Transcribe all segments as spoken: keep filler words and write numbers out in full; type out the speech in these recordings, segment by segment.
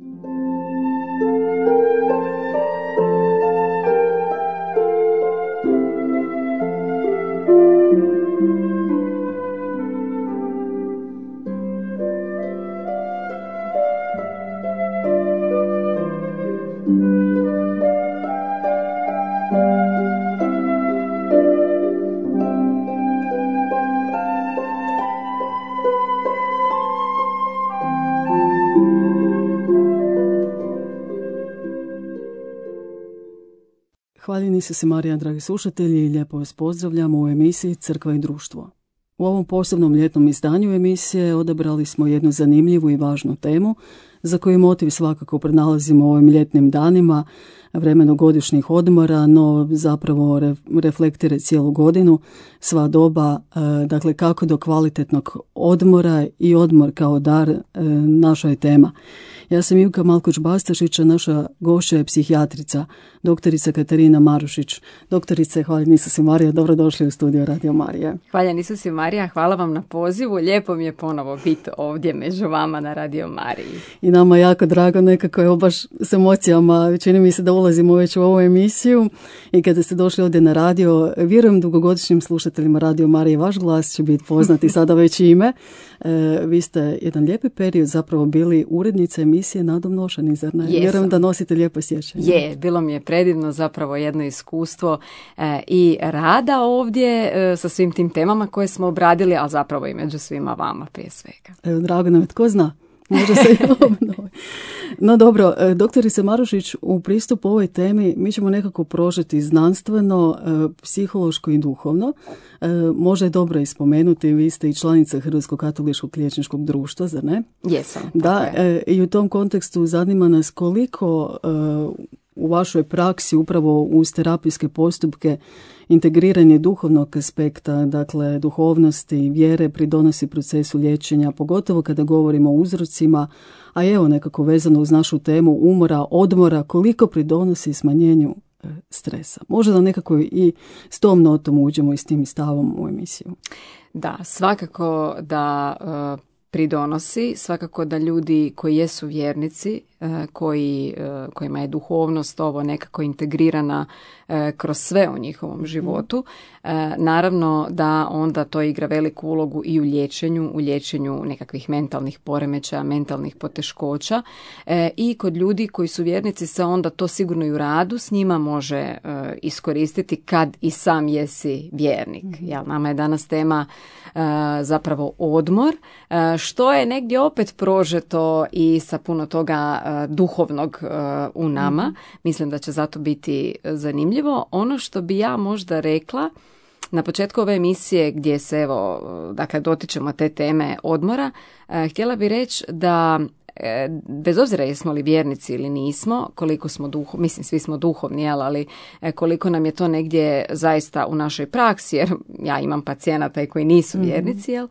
Hvaljeni su se Marija, dragi slušatelji, i lijepo vas pozdravljamo u emisiji Crkva i društvo. U ovom posebnom ljetnom izdanju emisije odabrali smo jednu zanimljivu i važnu temu, za koju motiv svakako pronalazimo u ovim ljetnim danima, vremenu godišnjih odmora, no zapravo reflektira cijelu godinu, sva doba, dakle kako do kvalitetnog odmora i odmor kao dar, naša je tema. Ja sam Ivka Malkoć-Bastašić, naša gošća je psihijatrica, doktorica Katarina Marušić. Doktorice, hvaljeni su si Marija, dobrodošli u studio Radio Marije. Hvaljeni su si Marija, hvala vam na pozivu, lijepo mi je ponovo biti ovdje među vama na Radio Mariji. I nama jako drago, nekako je baš s emocijama, čini mi se da ulazimo već u ovu emisiju i kada ste došli ovdje na radio, vjerujem dugogodišnjim slušateljima Radio Marije, vaš glas će biti poznati sada već ime. E, vi ste jedan lijepi period zapravo bili urednica emisije Nadom nošani, zar ne? Vjerujem da nosite lijepo sjećanje. Je, bilo mi je predivno zapravo jedno iskustvo e, i rada ovdje e, sa svim tim temama koje smo obradili, a zapravo i među svima vama prije svega. E, drago nam je, tko zna? Može se i obnovi. No dobro, doktorice Marušić, u pristupu ovoj temi mi ćemo nekako prožeti znanstveno, psihološko i duhovno. Može je dobro ispomenuti, vi ste i članica Hrvatskog katoličkog liječničkog društva, zar ne? Jesam. Da, i u tom kontekstu zanima nas koliko u vašoj praksi upravo uz terapijske postupke integriranje duhovnog aspekta, dakle duhovnosti i vjere pridonosi procesu liječenja, pogotovo kada govorimo o uzrocima, a evo nekako vezano uz našu temu umora, odmora, koliko pridonosi smanjenju e, stresa. Možda da nekako i s tom notom uđemo i s tim stavom u emisiju. Da, svakako da e, pridonosi, svakako da ljudi koji jesu vjernici, koji, kojima je duhovnost ovo nekako integrirana kroz sve u njihovom životu, naravno da onda to igra veliku ulogu i u liječenju, u liječenju nekakvih mentalnih poremećaja, mentalnih poteškoća, i kod ljudi koji su vjernici se onda to sigurno i u radu s njima može iskoristiti kad i sam jesi vjernik. Mm-hmm. Jel, nama je danas tema zapravo odmor, što je negdje opet prožeto i sa puno toga duhovnog uh, u nama. Mm-hmm. Mislim da će zato biti zanimljivo. Ono što bi ja možda rekla na početku ove emisije gdje se evo, dakle, dotičemo te teme odmora, uh, htjela bih reći da bez obzira jesmo li vjernici ili nismo, koliko smo duho, mislim svi smo duhovni, ali koliko nam je to negdje zaista u našoj praksi, jer ja imam pacijenata i koji nisu vjernici, jel,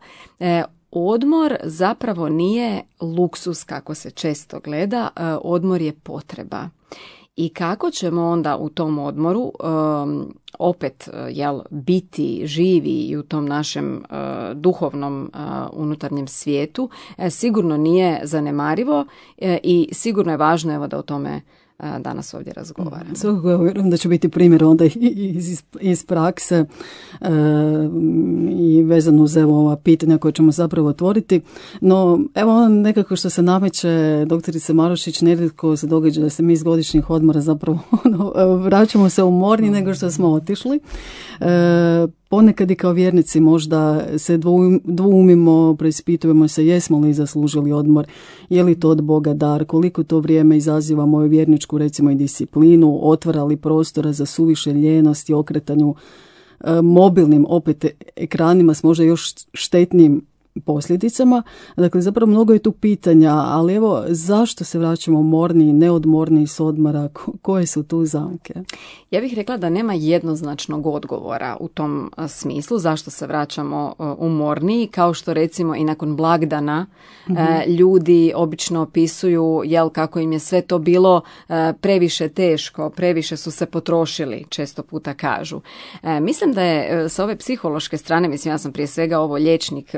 odmor zapravo nije luksus kako se često gleda, odmor je potreba. I kako ćemo onda u tom odmoru um, opet jel, biti živi i u tom našem uh, duhovnom uh, unutarnjem svijetu, uh, sigurno nije zanemarivo uh, i sigurno je važno evo, da o tome danas ovdje razgovaramo. Svakako, ja vjerujem da će biti primjer onda iz, iz prakse e, i vezano uz evo ova pitanja koje ćemo zapravo otvoriti. No, evo ono nekako što se nameće, doktorice Marušić, nerijetko se događa da se mi iz godišnjih odmora zapravo ono, vraćamo se umorni nego što smo otišli. E, Ponekad i kao vjernici možda se dvoumimo, preispitujemo se jesmo li zaslužili odmor, je li to od Boga dar, koliko to vrijeme izaziva moju vjerničku recimo i disciplinu, otvara li prostora za suviše ljenost i okretanju e, mobilnim opet ekranima s možda još štetnim posljedicama. Dakle, zapravo mnogo je tu pitanja, ali evo, zašto se vraćamo umorni, neodmorni s odmora? Koje su tu zamke? Ja bih rekla da nema jednoznačnog odgovora u tom smislu zašto se vraćamo umorni, kao što recimo i nakon blagdana mm-hmm. ljudi obično opisuju jel, kako im je sve to bilo previše teško, previše su se potrošili, često puta kažu. Mislim da je sa ove psihološke strane, mislim ja sam prije svega ovo liječnik, psihijatar,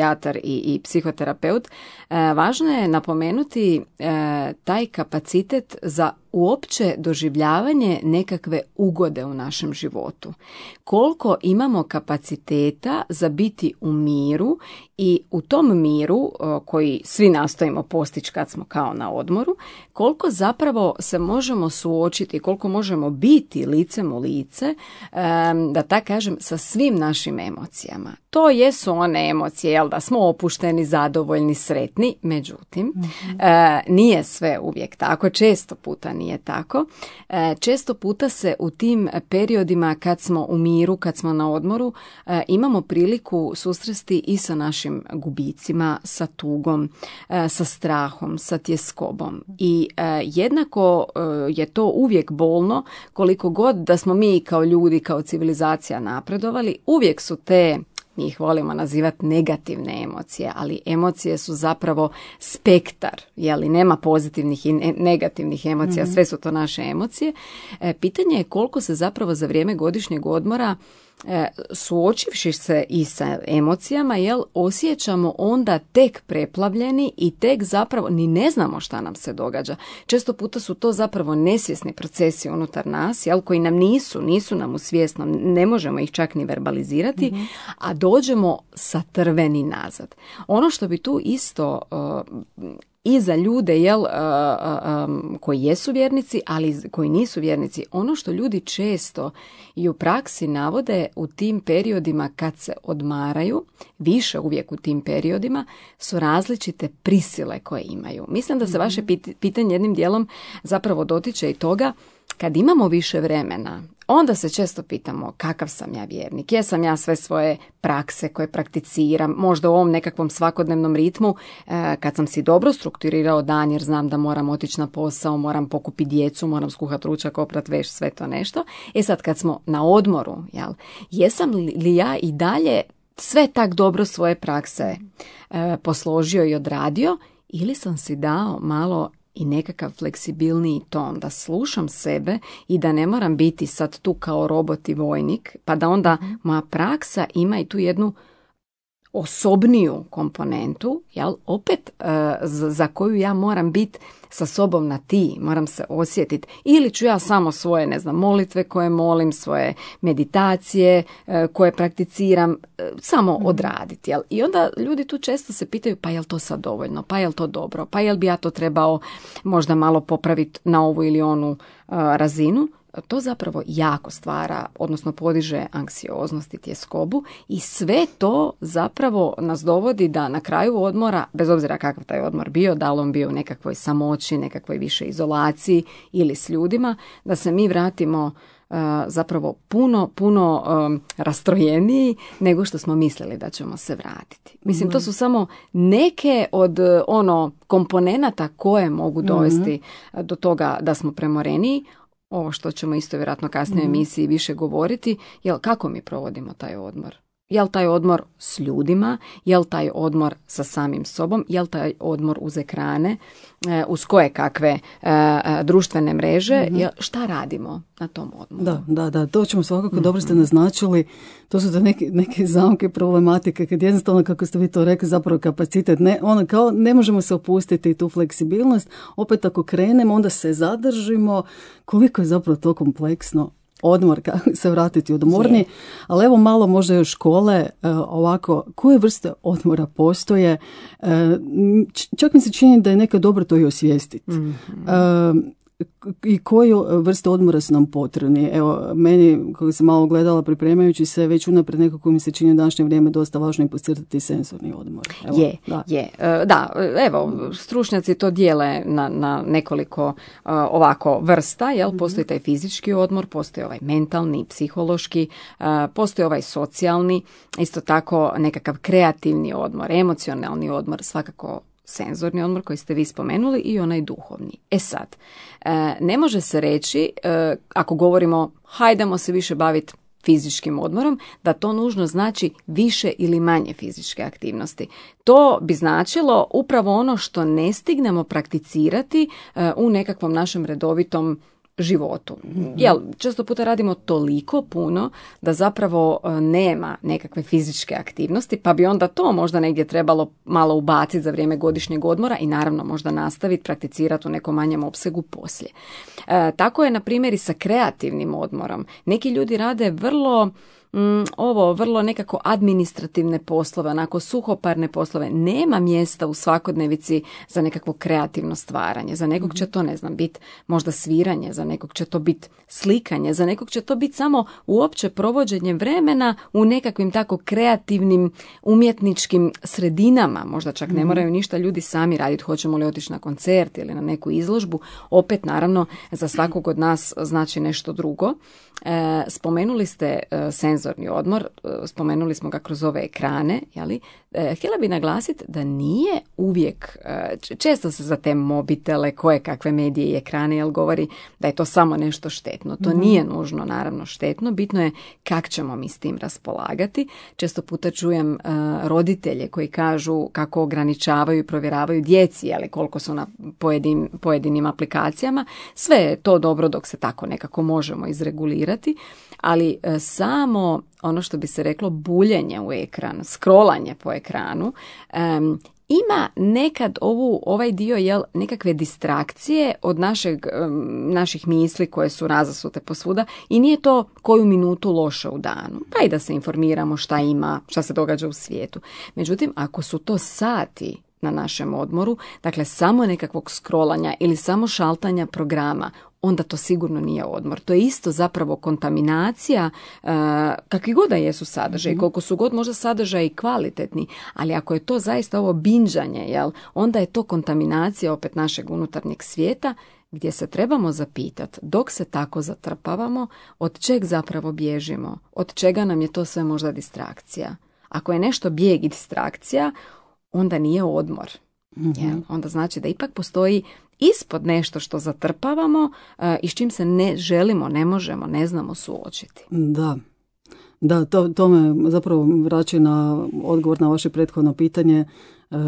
psihijatar i, i psihoterapeut, važno je napomenuti taj kapacitet za uopće doživljavanje nekakve ugode u našem životu. Koliko imamo kapaciteta za biti u miru i u tom miru koji svi nastojimo postići kad smo kao na odmoru, koliko zapravo se možemo suočiti, koliko možemo biti licem u lice, da tako kažem, sa svim našim emocijama. To jesu one emocije, jel da smo opušteni, zadovoljni, sretni, međutim, mm-hmm. nije sve uvijek tako, često puta nije tako. Često puta se u tim periodima kad smo u miru, kad smo na odmoru, imamo priliku susresti i sa našim gubicima, sa tugom, sa strahom, sa tjeskobom. I jednako je to uvijek bolno, koliko god da smo mi kao ljudi, kao civilizacija napredovali, uvijek su te, mi ih volimo nazivati negativne emocije, ali emocije su zapravo spektar, jeli, nema pozitivnih i negativnih emocija, mm-hmm. sve su to naše emocije. E, pitanje je koliko se zapravo za vrijeme godišnjeg odmora e, suočivši se i sa emocijama, jel, osjećamo onda tek preplavljeni i tek zapravo ni ne znamo šta nam se događa. Često puta su to zapravo nesvjesni procesi unutar nas, jel, koji nam nisu, nisu nam u svjesnom, ne možemo ih čak ni verbalizirati, mm-hmm. a dođemo satrveni nazad. Ono što bi tu isto uh, i za ljude, jel, uh, um, koji jesu vjernici, ali koji nisu vjernici, ono što ljudi često i u praksi navode u tim periodima kad se odmaraju, više uvijek u tim periodima, su različite prisile koje imaju. Mislim da se vaše pit- pitanje jednim dijelom zapravo dotiče i toga, kad imamo više vremena, onda se često pitamo kakav sam ja vjernik, jesam ja sve svoje prakse koje prakticiram, možda u ovom nekakvom svakodnevnom ritmu, kad sam si dobro strukturirao dan jer znam da moram otići na posao, moram pokupiti djecu, moram skuhati ručak, oprat veš, sve to nešto. E sad kad smo na odmoru, jel, jesam li ja i dalje sve tak dobro svoje prakse e, posložio i odradio, ili sam si dao malo i nekakav fleksibilniji ton, da slušam sebe i da ne moram biti sad tu kao robot i vojnik, pa da onda moja praksa ima i tu jednu osobniju komponentu, jel, opet uh, za, za koju ja moram biti sa sobom na ti, moram se osjetiti. Ili ću ja samo svoje, ne znam, molitve koje molim, svoje meditacije uh, koje prakticiram, uh, samo mm. odraditi. Jel? I onda ljudi tu često se pitaju, pa je li to sad dovoljno, pa je li to dobro, pa je li bi ja to trebao možda malo popraviti na ovu ili onu uh, razinu. To zapravo jako stvara, odnosno podiže anksioznost i tjeskobu i sve to zapravo nas dovodi da na kraju odmora, bez obzira kakav taj odmor bio, da li on bio u nekakvoj samoći, nekakvoj više izolaciji ili s ljudima, da se mi vratimo uh, zapravo puno, puno um, rastrojeniji nego što smo mislili da ćemo se vratiti. Mislim, to su samo neke od ono komponenata koje mogu dovesti mm-hmm. do toga da smo premoreniji. Ovo što ćemo isto vjerojatno kasnije u emisiji više govoriti, jel kako mi provodimo taj odmor? Jel taj odmor s ljudima, jel taj odmor sa samim sobom, jel taj odmor uz ekrane, uz koje kakve društvene mreže, mm-hmm. jel, šta radimo na tom odmoru? Da, da, da, to ćemo svakako, mm-hmm. dobro ste naznačili, to su neke, neke zamke problematike, kad jednostavno, kako ste vi to rekli, zapravo kapacitet, ne, ono kao ne možemo se opustiti tu fleksibilnost, opet ako krenemo, onda se zadržimo, koliko je zapravo to kompleksno. Odmor, kako se vratiti odmorni, ali evo malo možda još škole, ovako, koje vrste odmora postoje, čak mi se čini da je nekad dobro to i osvijestiti. Mm-hmm. I koje vrste odmora su nam potrebni. Evo, meni, kako sam malo gledala pripremajući se, već unaprijed nekako mi se čini u današnje vrijeme dosta važno i podcrtati senzorni odmor. Evo, je, da. je. Da, evo, stručnjaci to dijele na, na nekoliko uh, ovako vrsta, jel? Mm-hmm. Postoji taj fizički odmor, postoji ovaj mentalni, psihološki, uh, postoji ovaj socijalni, isto tako nekakav kreativni odmor, emocionalni odmor, svakako senzorni odmor koji ste vi spomenuli i onaj duhovni. E sad, ne može se reći, ako govorimo hajdemo se više baviti fizičkim odmorom, da to nužno znači više ili manje fizičke aktivnosti. To bi značilo upravo ono što ne stignemo prakticirati u nekakvom našem redovitom životu. Mm-hmm. Jel, često puta radimo toliko puno da zapravo nema nekakve fizičke aktivnosti, pa bi onda to možda negdje trebalo malo ubaciti za vrijeme godišnjeg odmora i naravno možda nastaviti prakticirati u nekom manjem opsegu poslije. E, tako je na primjer i sa kreativnim odmorom. Neki ljudi rade vrlo Mm, ovo vrlo nekako administrativne poslove, onako suhoparne poslove. Nema mjesta u svakodnevici za nekakvo kreativno stvaranje. Za nekog će to, ne znam, biti možda sviranje, za nekog će to biti slikanje, za nekog će to biti samo uopće provođenje vremena u nekakvim tako kreativnim umjetničkim sredinama. Možda čak ne moraju ništa ljudi sami raditi. Hoćemo li otići na koncert ili na neku izložbu. Opet, naravno, za svakog od nas znači nešto drugo. E, spomenuli ste e, senzorni odmor, e, spomenuli smo ga kroz ove ekrane, jeli? E, htjela bi naglasiti da nije uvijek, e, često se za te mobitele, koje kakve medije i ekrane, jel govori da je to samo nešto štetno. To mm-hmm. nije nužno, naravno, štetno. Bitno je kako ćemo mi s tim raspolagati. Često puta čujem e, roditelje koji kažu kako ograničavaju i provjeravaju djeci, jeli, koliko su na pojedin, pojedinim aplikacijama. Sve je to dobro dok se tako nekako možemo izregulirati. Ali e, samo ono što bi se reklo buljenje u ekran, scrollanje po ekranu, e, ima nekad ovu, ovaj dio jel, nekakve distrakcije od našeg, e, naših misli koje su razasute posvuda i nije to koju minutu loše u danu. Pa i da se informiramo šta ima, šta se događa u svijetu. Međutim, ako su to sati na našem odmoru, dakle samo nekakvog scrollanja ili samo šaltanja programa, onda to sigurno nije odmor. To je isto zapravo kontaminacija, uh, kakvi god da jesu sadržaji, mm-hmm. koliko su god možda sadržaji kvalitetni, ali ako je to zaista ovo binđanje, jel, onda je to kontaminacija opet našeg unutarnjeg svijeta, gdje se trebamo zapitati, dok se tako zatrpavamo, od čeg zapravo bježimo, od čega nam je to sve možda distrakcija. Ako je nešto bijeg i distrakcija, onda nije odmor. Mm-hmm. Jel? Onda znači da ipak postoji ispod nešto što zatrpavamo uh, i s čim se ne želimo, ne možemo, ne znamo suočiti. Da, da to, to me zapravo vraća na odgovor na vaše prethodno pitanje. Uh,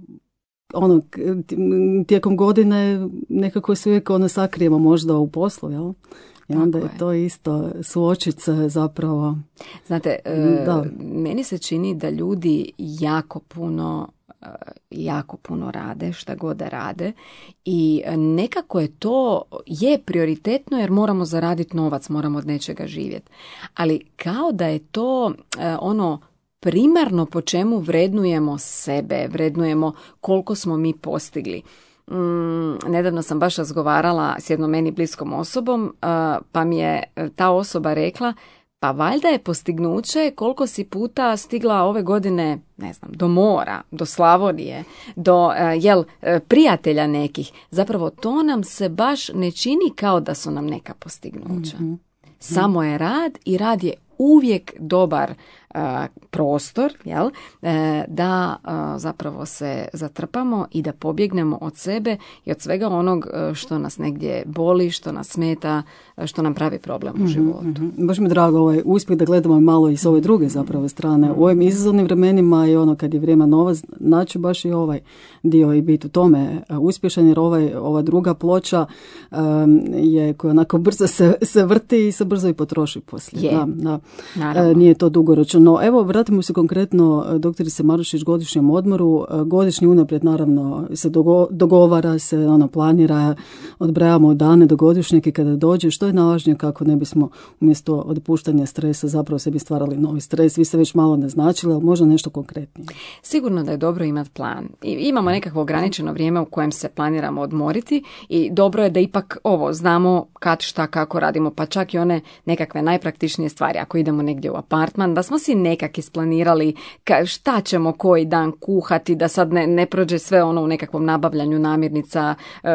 ono, tijekom godine nekako se uvijek ono sakrijemo možda u poslu, jel? I onda je. je to isto suočiti se zapravo. Znate, uh, meni se čini da ljudi jako puno jako puno rade, šta god da rade i nekako je to je prioritetno jer moramo zaraditi novac, moramo od nečega živjeti. Ali kao da je to ono primarno po čemu vrednujemo sebe, vrednujemo koliko smo mi postigli. Mm, nedavno sam baš razgovarala s jednom meni bliskom osobom, pa mi je ta osoba rekla, pa valjda je postignuće koliko si puta stigla ove godine, ne znam, do mora, do Slavonije, do jel, prijatelja nekih. Zapravo to nam se baš ne čini kao da su nam neka postignuća. Mm-hmm. Samo je rad i rad je uvijek dobar uh, prostor, jel, uh, da uh, zapravo se zatrpamo i da pobjegnemo od sebe i od svega onog uh, što nas negdje boli, što nas smeta, uh, što nam pravi problem u životu. Mm-hmm. Baš mi drago ovaj uspjeh da gledamo malo i s ove druge zapravo strane. U ovim izazovnim vremenima i ono kad je vrijeme nova, znači baš i ovaj dio i biti u tome uh, uspješan, jer ovaj, ova druga ploča um, je koja onako brzo se, se vrti i se brzo i potroši poslije. Da, da. E, nije to dugoročno. No, evo, vratimo se konkretno doktorice Marušić godišnjem odmoru. Godišnji unaprijed naravno se dogo, dogovara se, ono, planira, odbrajamo dane do godišnjeg i kada dođe, što je najvažnije kako ne bismo umjesto odpuštanja stresa zapravo sebi stvarali novi stres. Vi ste već malo naznačili, ali možda nešto konkretnije. Sigurno da je dobro imati plan. I imamo nekakvo ograničeno vrijeme u kojem se planiramo odmoriti i dobro je da ipak ovo znamo kad, šta, kako radimo, pa čak i one nekakve najpraktičnije stvari. Ako idemo negdje u apartman, da smo si nekak isplanirali šta ćemo koji dan kuhati, da sad ne, ne prođe sve ono u nekakvom nabavljanju namirnica,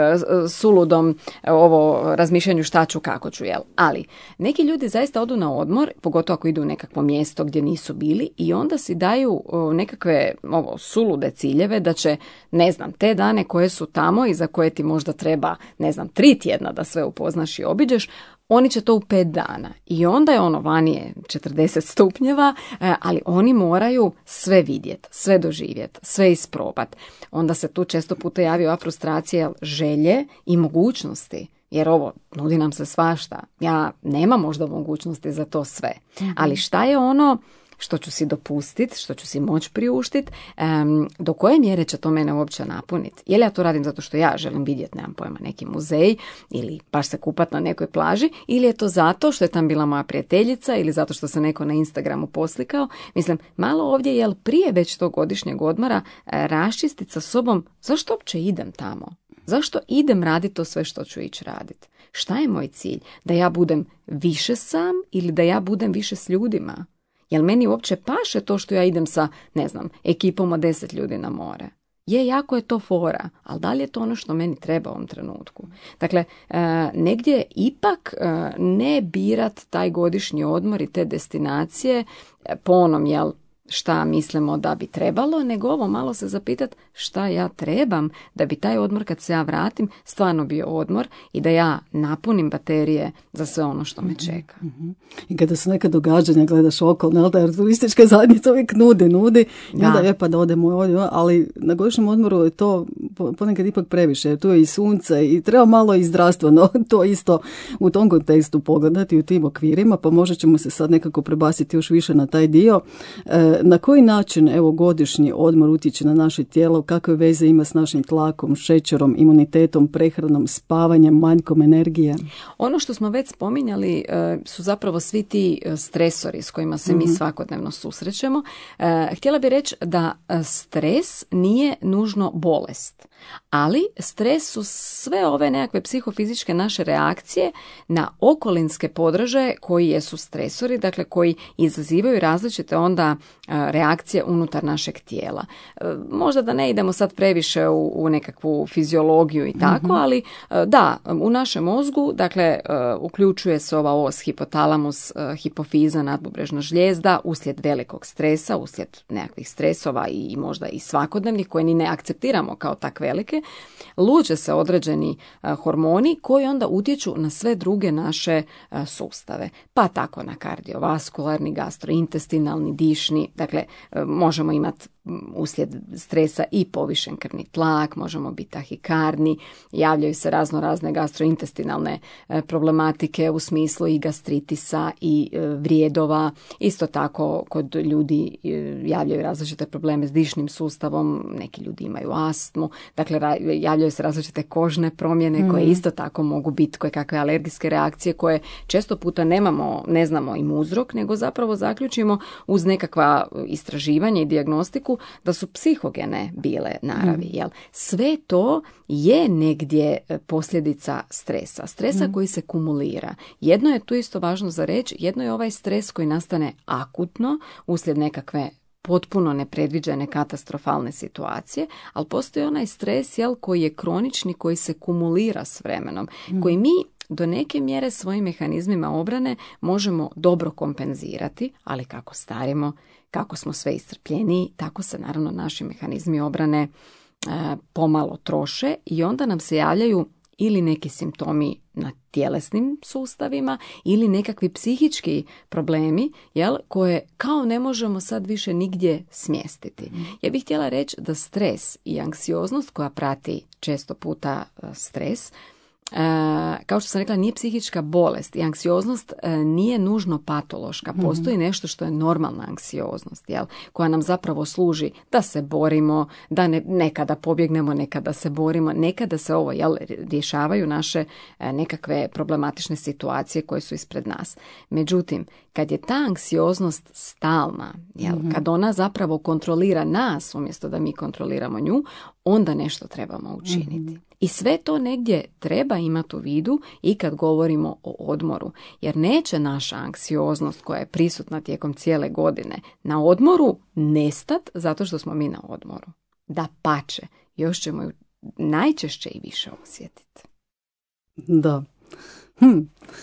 suludom ovo razmišljanju šta ću, kako ću, jel? Ali neki ljudi zaista odu na odmor, pogotovo ako idu u nekakvo mjesto gdje nisu bili i onda si daju nekakve ovo, sulude ciljeve da će, ne znam, te dane koje su tamo i za koje ti možda treba, ne znam, tri tjedna da sve upoznaš i obiđeš, oni će to u pet dana i onda je ono, vani je četrdeset stupnjeva, ali oni moraju sve vidjeti, sve doživjeti, sve isprobati. Onda se tu često puta javi ova frustracija želje i mogućnosti. jer ovo nudi nam se svašta. Ja nemam možda mogućnosti za to sve. Ali šta je ono što ću si dopustiti, što ću si moći priuštiti, um, do koje mjere će to mene uopće napuniti? Je li ja to radim zato što ja želim vidjeti, nemam pojma, neki muzej ili baš se kupat na nekoj plaži, ili je to zato što je tam bila moja prijateljica ili zato što se neko na Instagramu poslikao? Mislim, malo ovdje, jel prije već tog godišnjeg odmora raščistiti sa sobom zašto uopće idem tamo? Zašto idem raditi to sve što ću ići raditi? Šta je moj cilj? Da ja budem više sam ili da ja budem više s ljudima? Jel meni uopće paše to što ja idem sa, ne znam, ekipom od deset ljudi na more? Je, jako je to fora, ali da li je to ono što meni treba u ovom trenutku? Dakle, e, negdje ipak e, ne birat taj godišnji odmor i te destinacije e, po onom, jel, šta mislimo da bi trebalo, nego ovo malo se zapitati šta ja trebam da bi taj odmor kad se ja vratim stvarno bio odmor i da ja napunim baterije za sve ono što me čeka. Mm-hmm. I kada su neka događanja gledaš okolno, jer turistička zajednica uvijek nudi, nudi i onda je pa da odemo ovdje, ali na godišnjem odmoru je to ponekad ipak previše, jer tu je i sunce i treba malo i zdravstveno to isto u tom kontekstu pogledati u tim okvirima, pa možda ćemo se sad nekako prebaciti još više na taj dio. E, Na koji način evo godišnji odmor utječe na naše tijelo, kakve veze ima s našim tlakom, šećerom, imunitetom, prehranom, spavanjem, manjkom energije? Ono što smo već spominjali su zapravo svi ti stresori s kojima se mm-hmm. mi svakodnevno susrećemo. Htjela bih reći da stres nije nužno bolest, ali stres su sve ove nekakve psihofizičke naše reakcije na okolinske podražaje koji jesu stresori, dakle koji izazivaju različite onda reakcije unutar našeg tijela. Možda da ne idemo sad previše u, u nekakvu fiziologiju i tako, mm-hmm. ali da, u našem mozgu, dakle, uključuje se ova os, hipotalamus, hipofiza, nadbubrežna žlijezda, uslijed velikog stresa, uslijed nekakvih stresova i možda i svakodnevnih koje ni ne akceptiramo kao tak velike, luče se određeni hormoni koji onda utječu na sve druge naše sustave. Pa tako na kardiovaskularni, gastrointestinalni, dišni. Dakle, možemo imati uslijed stresa i povišen krvni tlak, možemo biti tahikardni, javljaju se razno razne gastrointestinalne problematike u smislu i gastritisa i vrijedova. Isto tako kod ljudi javljaju različite probleme s dišnim sustavom, neki ljudi imaju astmu, dakle javljaju se različite kožne promjene mm. koje isto tako mogu biti koje kakve alergijske reakcije koje često puta nemamo, ne znamo im uzrok, nego zapravo zaključimo uz nekakva istraživanja i dijagnostiku da su psihogene bile naravi. Mm. Jel? Sve to je negdje posljedica stresa. Stresa mm. koji se kumulira. Jedno je tu isto važno za reći, jedno je ovaj stres koji nastane akutno uslijed nekakve potpuno nepredviđene katastrofalne situacije, ali postoji onaj stres, jel, koji je kronični, koji se kumulira s vremenom, mm. koji mi do neke mjere svojim mehanizmima obrane možemo dobro kompenzirati, ali kako starimo, kako smo sve iscrpljeniji, tako se naravno naši mehanizmi obrane e, pomalo troše i onda nam se javljaju ili neki simptomi na tjelesnim sustavima ili nekakvi psihički problemi, jel, koje kao ne možemo sad više nigdje smjestiti. Mm. Ja bih htjela reći da stres i anksioznost koja prati često puta stres, Uh, kao što sam rekla, nije psihička bolest i anksioznost uh, nije nužno patološka. Postoji nešto što je normalna anksioznost, jel? Koja nam zapravo služi da se borimo, da ne, nekada pobjegnemo, nekada se borimo, nekada se ovo, jel, rješavaju naše uh, nekakve problematične situacije koje su ispred nas. Međutim, kad je ta anksioznost stalna, jel, mm-hmm. kad ona zapravo kontrolira nas umjesto da mi kontroliramo nju, onda nešto trebamo učiniti. Mm-hmm. I sve to negdje treba imati u vidu i kad govorimo o odmoru, jer neće naša anksioznost koja je prisutna tijekom cijele godine na odmoru nestat zato što smo mi na odmoru. Dapače, još ćemo ju najčešće i više osjetiti. Da. Hm.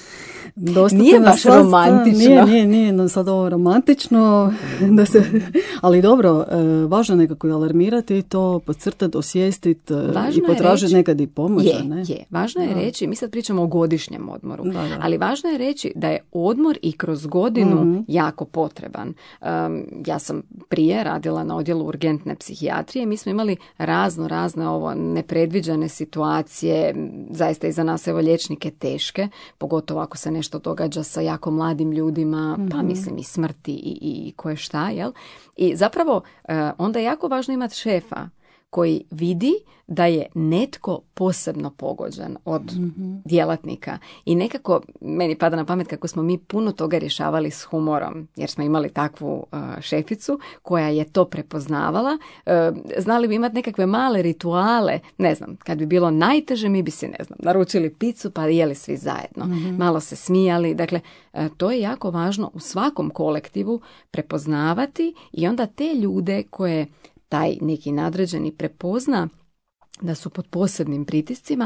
Dosta nije baš sad, romantično. Nije, nije, nije no sad ovo romantično, da se, ali dobro, važno je nekako i alarmirati i to podcrtati, osvijestiti i potražiti nekad i pomoć. Je, ne? je. Važno je da. reći, mi sad pričamo o godišnjem odmoru, da, da. ali važno je reći da je odmor i kroz godinu mm-hmm. jako potreban. Um, ja sam prije radila na odjelu urgentne psihijatrije, mi smo imali razno, razne ovo nepredviđene situacije, zaista i za nas evo liječnike teške, pogotovo ako se nešto događa sa jako mladim ljudima, mm-hmm. pa mislim i smrti i, i koje šta, jel? I zapravo uh, onda je jako važno imati šefa koji vidi da je netko posebno pogođen od mm-hmm. djelatnika. I nekako, meni pada na pamet kako smo mi puno toga rješavali s humorom, jer smo imali takvu uh, šeficu koja je to prepoznavala. Uh, znali bi imati nekakve male rituale, ne znam, kad bi bilo najteže, mi bi si, ne znam, naručili picu pa jeli svi zajedno. Mm-hmm. Malo se smijali. Dakle, uh, to je jako važno u svakom kolektivu prepoznavati i onda te ljude koje taj neki nadređeni prepozna da su pod posebnim pritiscima,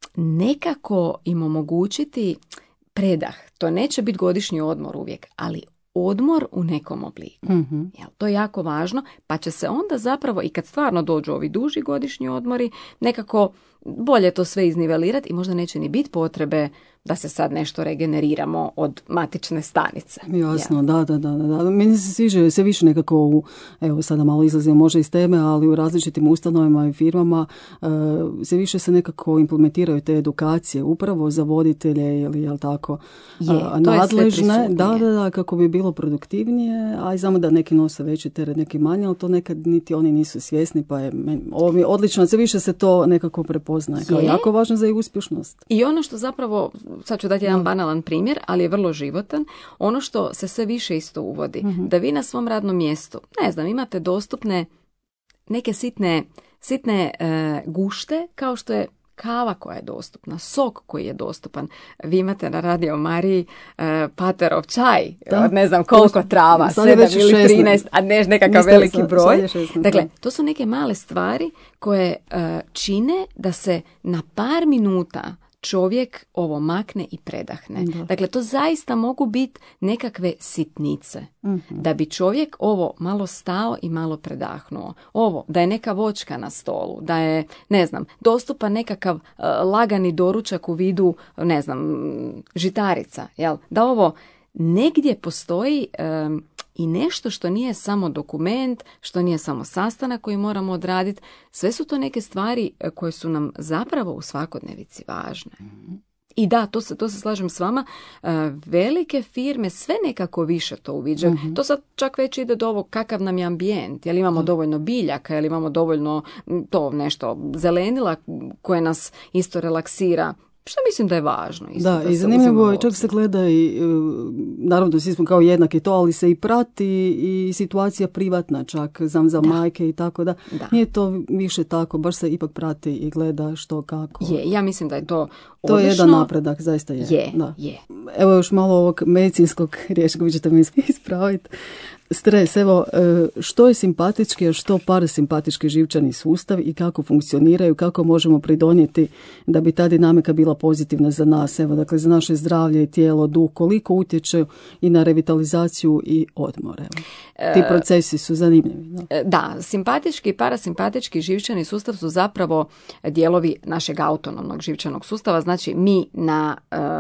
nekako im omogućiti predah. To neće biti godišnji odmor uvijek, ali odmor u nekom obliku. Mm-hmm. Jel, to je jako važno, pa će se onda zapravo i kad stvarno dođu ovi duži godišnji odmori, nekako bolje to sve iznivelirati i možda neće ni biti potrebe da se sad nešto regeneriramo od matične stanice. Jasno, ja. da, da, da, da. Meni se sviđa sve više nekako u, evo sada malo izlazimo možda iz teme, ali u različitim ustanovama i firmama uh, sve više se nekako implementiraju te edukacije upravo za voditelje ili jel tako je, uh, nadležne, da, da, da, kako bi bilo produktivnije, a i znamo da neki nose veći teret, neki manje, ali to nekad niti oni nisu svjesni, pa je meni, ovo mi je odlično, sve više se to nekako prepoznaje kao je. Jako važno za uspješnost. I ono što zapravo, sad ću dati jedan banalan primjer, ali je vrlo životan, ono što se sve više isto uvodi, mm-hmm. da vi na svom radnom mjestu, ne znam, imate dostupne neke sitne, sitne e, gušte, kao što je kava koja je dostupna, sok koji je dostupan. Vi imate na Radio Mariji e, Paterov čaj, da. Od ne znam koliko trava, sedam ili trinaest, a ne nekakav Mister, veliki broj. šesnaest, dakle, to su neke male stvari koje e, čine da se na par minuta čovjek ovo makne i predahne. Da. Dakle, to zaista mogu biti nekakve sitnice. Mm-hmm. Da bi čovjek ovo malo stao i malo predahnuo. Ovo, da je neka voćka na stolu, da je, ne znam, dostupan nekakav uh, lagani doručak u vidu, ne znam, žitarica. Jel? Da ovo negdje postoji um, i nešto što nije samo dokument, što nije samo sastanak koji moramo odraditi. Sve su to neke stvari koje su nam zapravo u svakodnevici važne. Mm-hmm. I da, to se, to se slažem s vama, uh, velike firme sve nekako više to uviđaju. Mm-hmm. To sad čak već ide do ovog kakav nam je ambijent, jel imamo mm. dovoljno biljaka, jel imamo dovoljno to nešto zelenila koje nas isto relaksira. Što mislim da je važno. Isto, da, da i zanimljivo je, čak se gleda i, naravno da svi smo kao jednaki to, ali se i prati i situacija privatna čak, znam za da. majke i tako da. da. Nije to više tako, baš se ipak prati i gleda što kako. Je, ja mislim da je to odlično. To je jedan napredak, zaista je. Je, da. je. Evo još malo ovog medicinskog riječi koji ćete mi ispraviti. Stres, evo, što je simpatički, a što parasimpatički živčani sustav i kako funkcioniraju, kako možemo pridonijeti da bi ta dinamika bila pozitivna za nas, evo, dakle, za naše zdravlje i tijelo, duh, koliko utječe i na revitalizaciju i odmor, evo. Ti procesi su zanimljivi. Da, da simpatički i parasimpatički živčani sustav su zapravo dijelovi našeg autonomnog živčanog sustava, znači mi na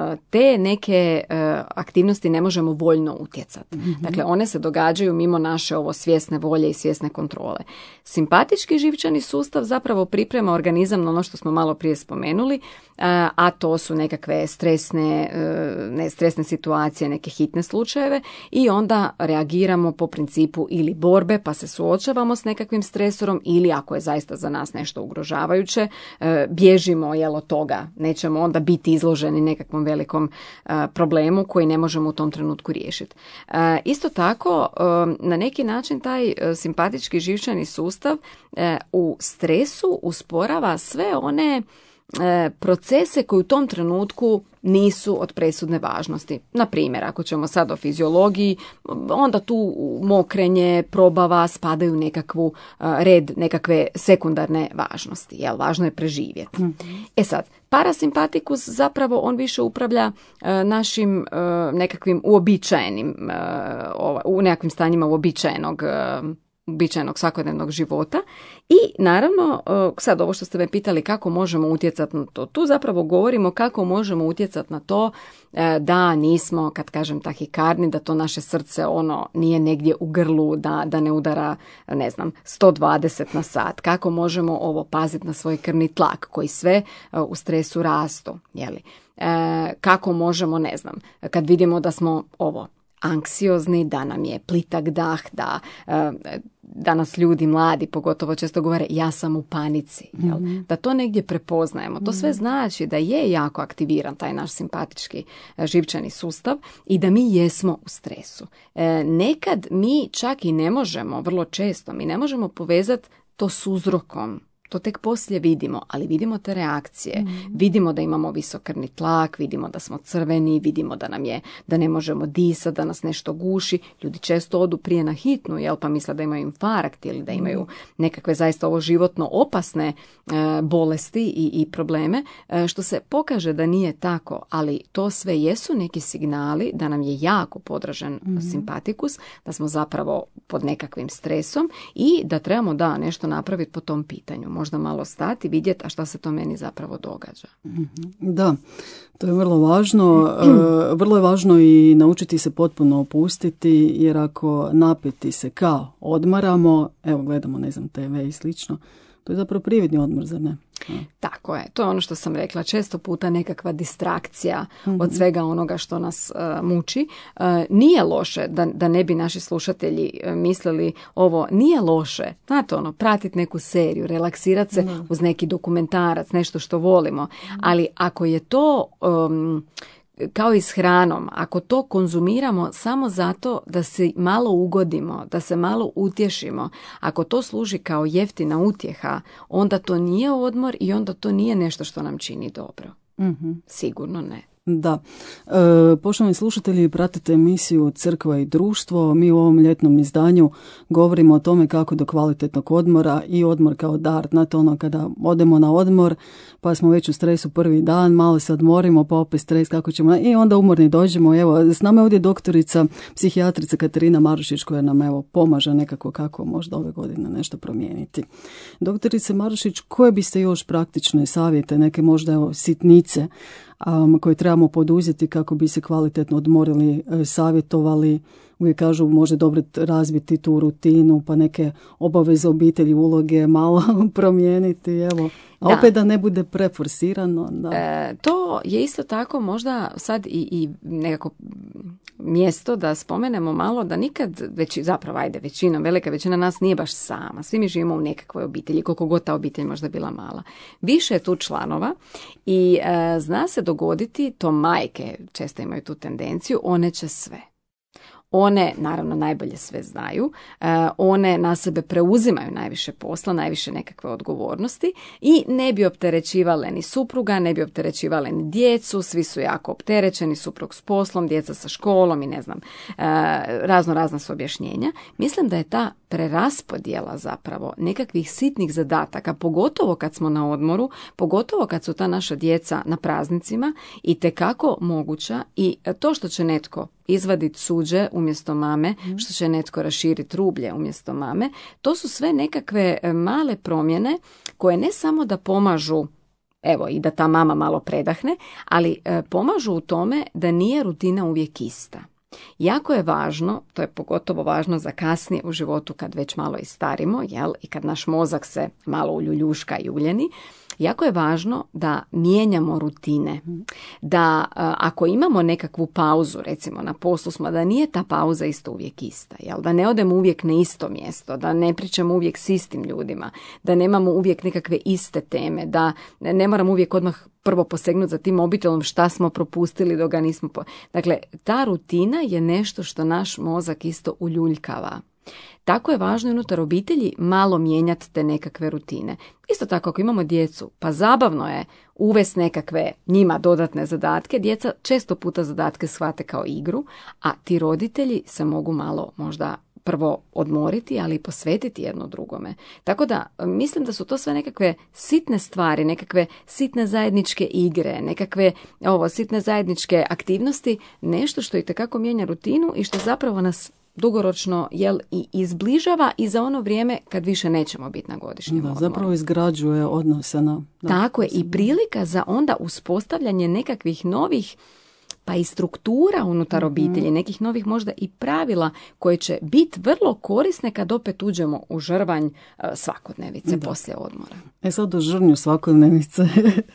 te neke aktivnosti ne možemo voljno utjecati. Mm-hmm. Dakle, one se događaju mimo naše ovo svjesne volje i svjesne kontrole. Simpatički živčani sustav zapravo priprema organizam na ono što smo malo prije spomenuli, a to su nekakve stresne, ne, stresne situacije, neke hitne slučajeve i onda reagiramo po principu ili borbe pa se suočavamo s nekakvim stresorom ili ako je zaista za nas nešto ugrožavajuće, bježimo jel, od toga. Nećemo onda biti izloženi nekakvom velikom problemu koji ne možemo u tom trenutku riješiti. Isto tako, na neki način taj simpatički živčani sustav u stresu usporava sve one procese koji u tom trenutku nisu od presudne važnosti. Na primjer, ako ćemo sad o fiziologiji, onda tu mokrenje, probava spadaju u nekakvu uh, red nekakve sekundarne važnosti. Jel? Važno je preživjeti. Mm-hmm. E sad, parasimpatikus zapravo on više upravlja uh, našim uh, nekakvim uobičajenim, uh, ova, u nekakvim stanjima uobičajenog uh, uobičajenog svakodnevnog života i naravno sad ovo što ste me pitali kako možemo utjecati na to, tu zapravo govorimo kako možemo utjecati na to da nismo, kad kažem tahikardni, da to naše srce ono nije negdje u grlu, da, da ne udara ne znam sto dvadeset na sat, kako možemo ovo paziti na svoj krvni tlak koji sve u stresu rastu, jeli? Kako možemo, ne znam, kad vidimo da smo ovo anksiozni, da nam je plitak dah, da danas ljudi mladi pogotovo često govore ja sam u panici, jel? Mm-hmm. Da to negdje prepoznajemo. To sve znači da je jako aktiviran taj naš simpatički živčani sustav i da mi jesmo u stresu. E, nekad mi čak i ne možemo, vrlo često mi ne možemo povezati to s uzrokom. To tek poslije vidimo, ali vidimo te reakcije. Mm. Vidimo da imamo visok krvni tlak, vidimo da smo crveni, vidimo da nam je, da ne možemo disati, da nas nešto guši. Ljudi često odu prije na hitnu, jel, pa misle da imaju infarkt ili da imaju nekakve zaista ovo životno opasne e, bolesti i, i probleme, e, što se pokaže da nije tako, ali to sve jesu neki signali da nam je jako podražen mm. simpatikus, da smo zapravo pod nekakvim stresom i da trebamo da nešto napraviti po tom pitanju. Možda malo stati, vidjeti, a šta se to meni zapravo događa. Da, to je vrlo važno. Vrlo je važno i naučiti se potpuno opustiti, jer ako napeti se kao odmaramo, evo gledamo, ne znam, te ve i slično, to je zapravo prividni odmor, zar ne? Tako je, to je ono što sam rekla, često puta nekakva distrakcija mm-hmm. od svega onoga što nas uh, muči. Uh, nije loše, da, da ne bi naši slušatelji uh, mislili ovo, nije loše, znate ono, pratiti neku seriju, relaksirati se mm. uz neki dokumentarac, nešto što volimo, mm. ali ako je to... Um, kao i s hranom, ako to konzumiramo samo zato da se malo ugodimo, da se malo utješimo, ako to služi kao jeftina utjeha, onda to nije odmor i onda to nije nešto što nam čini dobro. Mm-hmm. Sigurno ne. Da. E, poštovani slušatelji, pratite emisiju Crkva i društvo. Mi u ovom ljetnom izdanju govorimo o tome kako do kvalitetnog odmora i odmor kao dar. Znate ono kada odemo na odmor pa smo već u stresu prvi dan, malo se odmorimo pa opet stres kako ćemo i onda umorni dođemo. Evo, s nama je ovdje doktorica, psihijatrica Katarina Marušić koja nam evo pomaže nekako kako možda ove godine nešto promijeniti. Doktorice Marušić, koje biste još praktične savjete, neke možda evo sitnice Um, koje trebamo poduzeti kako bi se kvalitetno odmorili, savjetovali, uvijek kažu može dobro razviti tu rutinu, pa neke obaveze obitelji, uloge malo promijeniti, evo. A opet da ne bude preforsirano. Da. E, to je isto tako možda sad i, i nekako mjesto da spomenemo malo da nikad, već, zapravo ajde većina, velika većina nas nije baš sama. Svi mi živimo u nekakvoj obitelji, koliko god ta obitelj možda bila mala. Više je tu članova i e, zna se dogoditi, to majke često imaju tu tendenciju, one će sve. One, naravno, najbolje sve znaju, one na sebe preuzimaju najviše posla, najviše nekakve odgovornosti i ne bi opterećivale ni supruga, ne bi opterećivale ni djecu, svi su jako opterećeni, suprug s poslom, djeca sa školom i ne znam, razno razna su objašnjenja. Mislim da je ta preraspodjela zapravo nekakvih sitnih zadataka, pogotovo kad smo na odmoru, pogotovo kad su ta naša djeca na praznicima, itekako moguća i to što će netko izvaditi suđe umjesto mame, mm. što će netko raširiti rublje umjesto mame, to su sve nekakve male promjene koje ne samo da pomažu, evo i da ta mama malo predahne, ali e, pomažu u tome da nije rutina uvijek ista. Jako je važno, to je pogotovo važno za kasnije u životu kad već malo i starimo, jel, i kad naš mozak se malo uljuljuška i uljeni, jako je važno da mijenjamo rutine, da ako imamo nekakvu pauzu, recimo na poslu smo, da nije ta pauza isto uvijek ista, jel? Da ne odemo uvijek na isto mjesto, da ne pričamo uvijek s istim ljudima, da nemamo uvijek nekakve iste teme, da ne moramo uvijek odmah prvo posegnuti za tim mobitelom šta smo propustili dok ga nismo... Po... Dakle, ta rutina je nešto što naš mozak isto uljuljkava. Tako je važno unutar obitelji malo mijenjati te nekakve rutine. Isto tako ako imamo djecu, pa zabavno je uvesti nekakve njima dodatne zadatke. Djeca često puta zadatke shvate kao igru, a ti roditelji se mogu malo možda prvo odmoriti, ali i posvetiti jedno drugome. Tako da mislim da su to sve nekakve sitne stvari, nekakve sitne zajedničke igre, nekakve ovo sitne zajedničke aktivnosti, nešto što itekako mijenja rutinu i što zapravo nas dugoročno jel, i izbližava i za ono vrijeme kad više nećemo biti na godišnjem da, odmoru. Zapravo izgrađuje odnose na... Da, tako je i prilika za onda uspostavljanje nekakvih novih pa i struktura unutar obitelji, nekih novih možda i pravila koje će biti vrlo korisne kad opet uđemo u žrvanj uh, svakodnevice da. Poslije odmora. E sad o žrnju svakodnevice,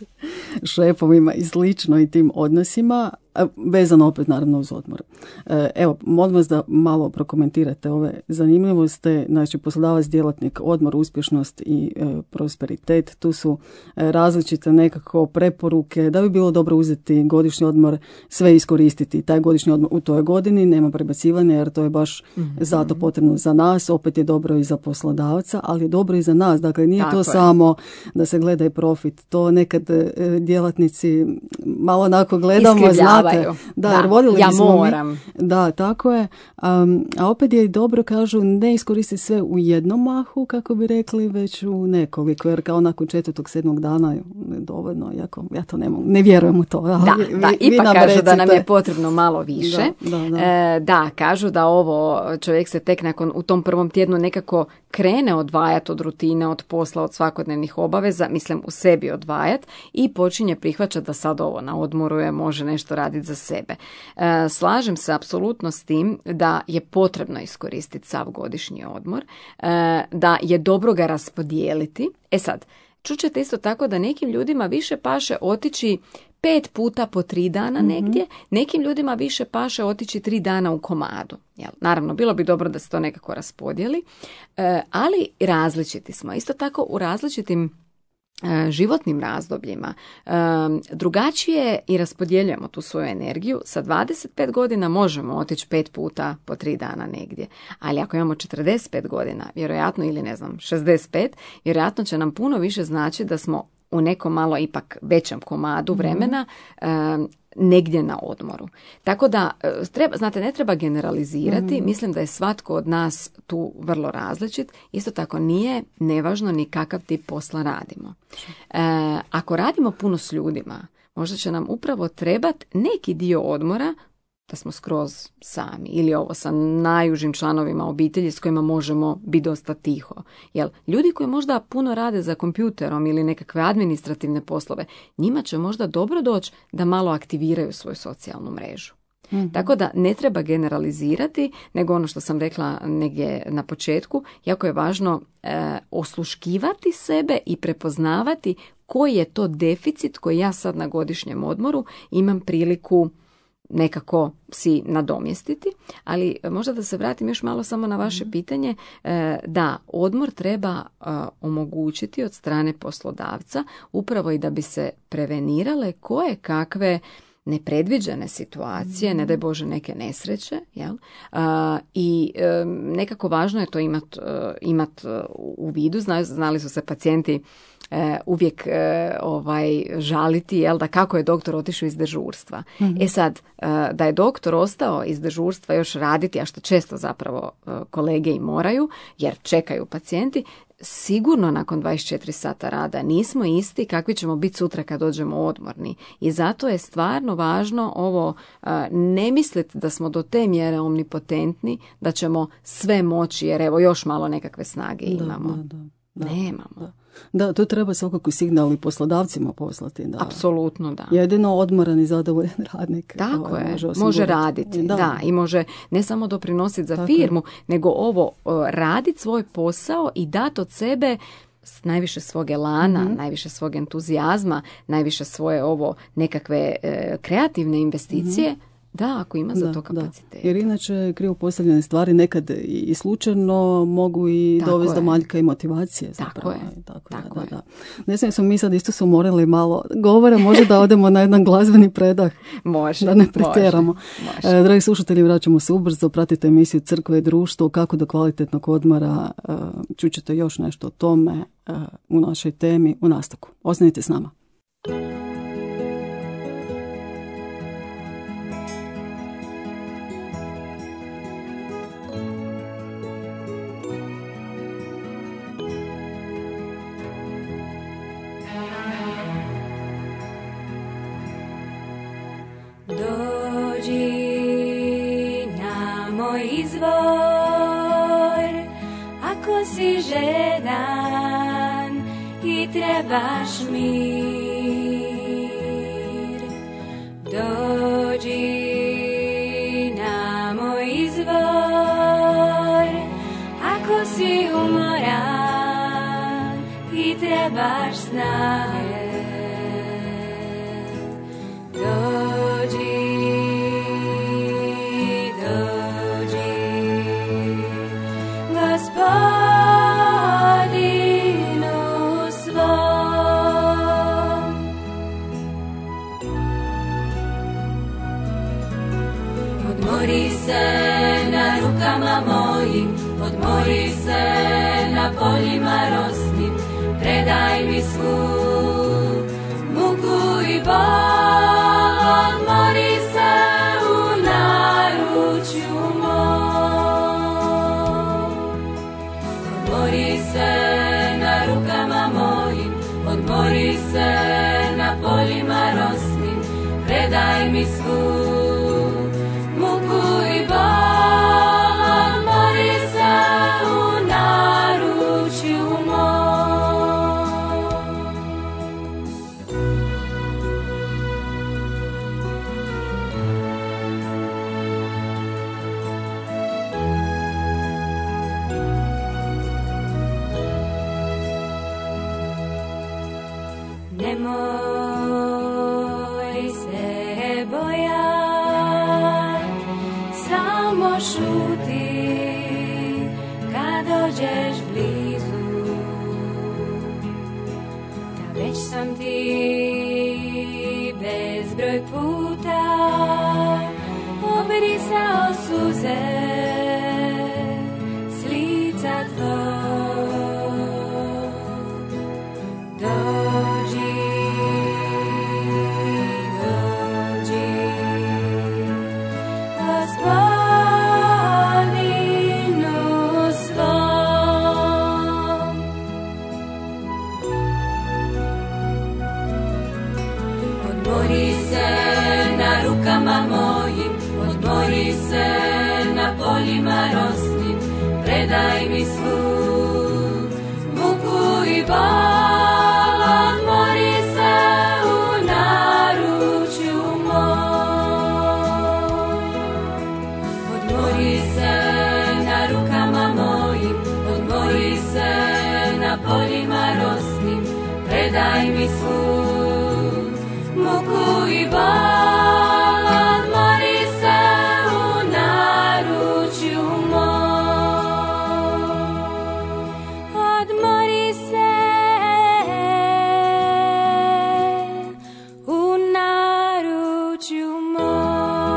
šefovima i slično i tim odnosima, vezano opet naravno uz odmor. Evo, molim vas da malo prokomentirate ove zanimljivosti. Znači, poslodavac, djelatnik, odmor, uspješnost i e, prosperitet. Tu su e, različite nekako preporuke da bi bilo dobro uzeti godišnji odmor, sve iskoristiti. Taj godišnji odmor u toj godini nema prebacivanja jer to je baš mm-hmm. zato potrebno za nas. Opet je dobro i za poslodavca, ali je dobro i za nas. Dakle, nije Tako to je. samo da se gleda i profit. To nekad e, djelatnici malo onako gledamo, znate. Da, da, jer vodili ja bismo moram. Mi, da, tako je. Um, a opet je dobro, kažu, ne iskoristiti sve u jednom mahu, kako bi rekli, već u nekoliko, jer kao nakon četvrtog, sedmog dana je dovoljno, jako, ja to ne mogu, ne vjerujem u to. Da, vi, da vi, ipak vi kažu recite. Da nam je potrebno malo više. Da, da, da. E, da, kažu da ovo čovjek se tek nakon, u tom prvom tjednu nekako krene odvajati od rutine, od posla, od svakodnevnih obaveza, mislim u sebi odvajati i počinje prihvaćati da sad ovo na odmoru je, može nešto raditi za sebe. E, slažem se apsolutno s tim da je potrebno iskoristiti sav godišnji odmor, e, da je dobro ga raspodijeliti. E sad, čućete isto tako da nekim ljudima više paše otići pet puta po tri dana negdje, mm-hmm. nekim ljudima više paše otići tri dana u komadu. Jel? Naravno, bilo bi dobro da se to nekako raspodijeli, e, ali različiti smo. Isto tako u različitim e, životnim razdobljima e, drugačije i raspodjeljujemo tu svoju energiju. Sa dvadeset pet godina možemo otići pet puta po tri dana negdje, ali ako imamo četrdeset pet godina, vjerojatno ili ne znam, šezdeset pet, vjerojatno će nam puno više znači da smo u nekom malo ipak većem komadu vremena mm-hmm. e, negdje na odmoru. Tako da, treba, znate, ne treba generalizirati. Mm-hmm. Mislim da je svatko od nas tu vrlo različit. Isto tako nije nevažno ni kakav tip posla radimo. E, ako radimo puno s ljudima, možda će nam upravo trebati neki dio odmora da smo skroz sami ili ovo sa najužim članovima obitelji s kojima možemo biti dosta tiho. Jel, ljudi koji možda puno rade za kompjuterom ili nekakve administrativne poslove, njima će možda dobro doći da malo aktiviraju svoju socijalnu mrežu. Mm-hmm. Tako da ne treba generalizirati, nego ono što sam rekla negdje na početku, jako je važno e, osluškivati sebe i prepoznavati koji je to deficit koji ja sad na godišnjem odmoru imam priliku nekako si nadomjestiti, ali možda da se vratim još malo samo na vaše pitanje, da odmor treba omogućiti od strane poslodavca upravo i da bi se prevenirale koje kakve nepredviđene situacije, mm. ne daj Bože neke nesreće, jel? Uh, i um, nekako važno je to imati uh, imat, uh, u vidu. Znali, znali su se pacijenti uh, uvijek uh, ovaj, žaliti, jel, da kako je doktor otišao iz dežurstva. Mm-hmm. E sad, uh, da je doktor ostao iz dežurstva još raditi, a što često zapravo uh, kolege i moraju, jer čekaju pacijenti, sigurno nakon dvadeset četiri sata rada nismo isti kakvi ćemo biti sutra kad dođemo odmorni. I zato je stvarno važno ovo, ne misliti da smo do te mjere omnipotentni, da ćemo sve moći, jer evo još malo nekakve snage imamo. Da, da, da, Nemamo. Da. Da, to treba svakako signal i poslodavcima poslati. Da. Apsolutno, da. Jedino odmoran i zadovoljan radnik. Tako ovaj, je, može, može raditi. Da. da, i može ne samo doprinositi za Tako firmu, je. nego ovo raditi svoj posao i dati od sebe s najviše svog elana, mm-hmm. najviše svog entuzijazma, najviše svoje ovo nekakve e, kreativne investicije, mm-hmm. Da, ako ima za da, to kapacitet. Da. Jer inače krivo postavljene stvari nekad i slučajno mogu i dovesti do manjka i motivacije. Zapravo. Tako je. Tako, Tako da, je. da, da. Ne znam, smo mi sad isto su morali malo govora, može da odemo na jedan glazbeni predah. Može. Da ne pretjeramo. Može, može. E, dragi slušatelji, vraćamo se ubrzo, pratite emisiju Crkva i društvo, kako do kvalitetnog odmora, e, čućete još nešto o tome e, u našoj temi, u nastavku. Ostanite s nama. Izvor, ako si žedan i trebaš mir, dođi na moj izvor, ako si umoran i trebaš snage, dođi. Odmori se na rukama mojim, odmori se na poljima rosnim, predaj mi svu muku i bol, odmori se u naručju mom. Odmori se na rukama mojim, odmori se na poljima rosnim, predaj mi svu nemoj se bojat, samo šuti kad dođeš blizu, da već sam ti bezbroj puta obrisao suze s lica tvog. Dođi, dođi, Gospodinu svom. Odmori se na rukama mojim, odmori se na poljima rosnim, predaj mi svu muku i bol. Poljima rosnim, predaj mi svu muku i bol, odmori se u naručju mom. Odmori se u naručju mom.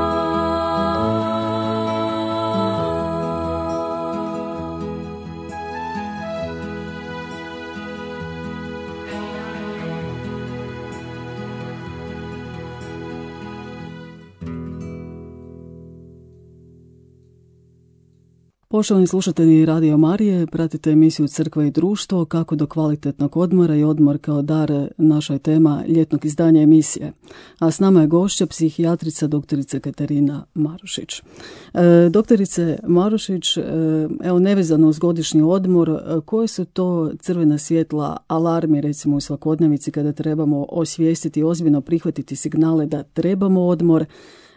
Poštovani slušatelji Radio Marije, pratite emisiju Crkva i društvo, kako do kvalitetnog odmora i odmor kao dar, naša je tema ljetnog izdanja emisije. A s nama je gošća, psihijatrica doktorica Katarina Marušić. E, doktorice Marušić, e, evo nevezano uz godišnji odmor, e, koje su to crvena svjetla, alarmi recimo u svakodnevici kada trebamo osvijestiti, ozbiljno prihvatiti signale da trebamo odmor,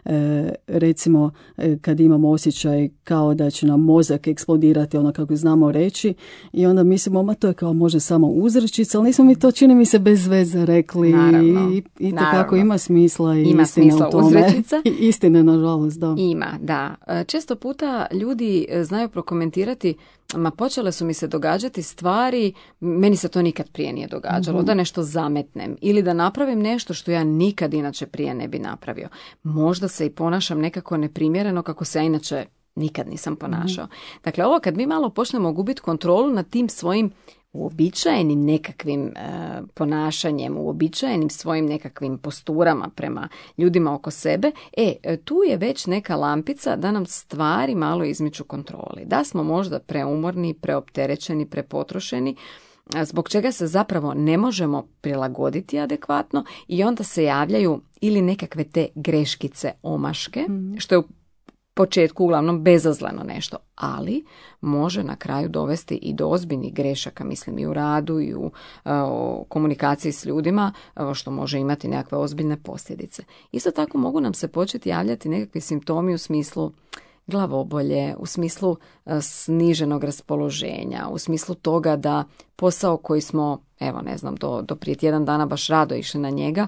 e, recimo e, kad imamo osjećaj kao da će nam mozak eksplodirati, ono kako znamo reći, i onda mislimo, ma to je kao može samo uzrečica, ali nismo mi to, čini mi se, bez veze rekli. Naravno, i, i to naravno. kako ima smisla i ima istine smisla u tome. uzrečica. I istine, nažalost, da. Ima, da. Često puta ljudi znaju prokomentirati, ma počele su mi se događati stvari, meni se to nikad prije nije događalo, mm-hmm. da nešto zametnem ili da napravim nešto što ja nikad inače prije ne bi napravio. Možda se i ponašam nekako neprimjereno kako se ja inače nikad nisam ponašao. Mm-hmm. Dakle, ovo kad mi malo počnemo gubiti kontrolu nad tim svojim uobičajenim nekakvim e, ponašanjem, uobičajenim svojim nekakvim posturama prema ljudima oko sebe, e, tu je već neka lampica da nam stvari malo izmiču kontroli. Da smo možda preumorni, preopterećeni, prepotrošeni, zbog čega se zapravo ne možemo prilagoditi adekvatno i onda se javljaju ili nekakve te greškice, omaške, mm. što je u početku uglavnom bezazleno nešto, ali može na kraju dovesti i do ozbiljnih grešaka, mislim i u radu i u uh, komunikaciji s ljudima, uh, što može imati nekakve ozbiljne posljedice. Isto tako mogu nam se početi javljati nekakvi simptomi u smislu glavobolje, u smislu uh, sniženog raspoloženja, u smislu toga da posao koji smo, evo ne znam, do, do prije tjedan dana baš rado išli na njega,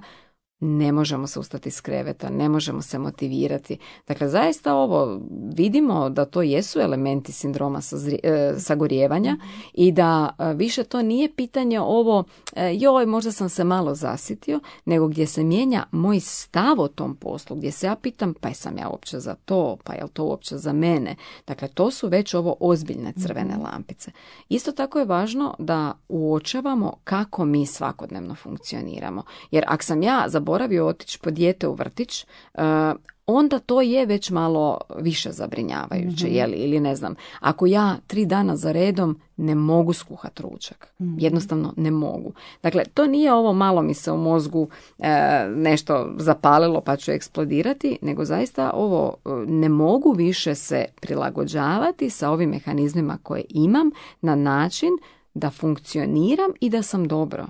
ne možemo se ustati s kreveta, ne možemo se motivirati. Dakle, zaista ovo vidimo da to jesu elementi sindroma sazri, e, sagorijevanja mm-hmm. i da e, više to nije pitanje ovo, e, joj, možda sam se malo zasitio, nego gdje se mijenja moj stav o tom poslu, gdje se ja pitam, pa jesam ja uopće za to, pa je li to uopće za mene? Dakle, to su već ovo ozbiljne crvene mm-hmm. lampice. Isto tako je važno da uočavamo kako mi svakodnevno funkcioniramo. Jer ako sam ja zaboravio boravio otići po dijete u vrtić, uh, onda to je već malo više zabrinjavajuće, mm-hmm. jeli, ili ne znam. Ako ja tri dana za redom ne mogu skuhat ručak, mm-hmm. jednostavno ne mogu. Dakle, to nije ovo malo mi se u mozgu e, nešto zapalilo pa ću eksplodirati, nego zaista ovo ne mogu više se prilagođavati sa ovim mehanizmima koje imam na način da funkcioniram i da sam dobro.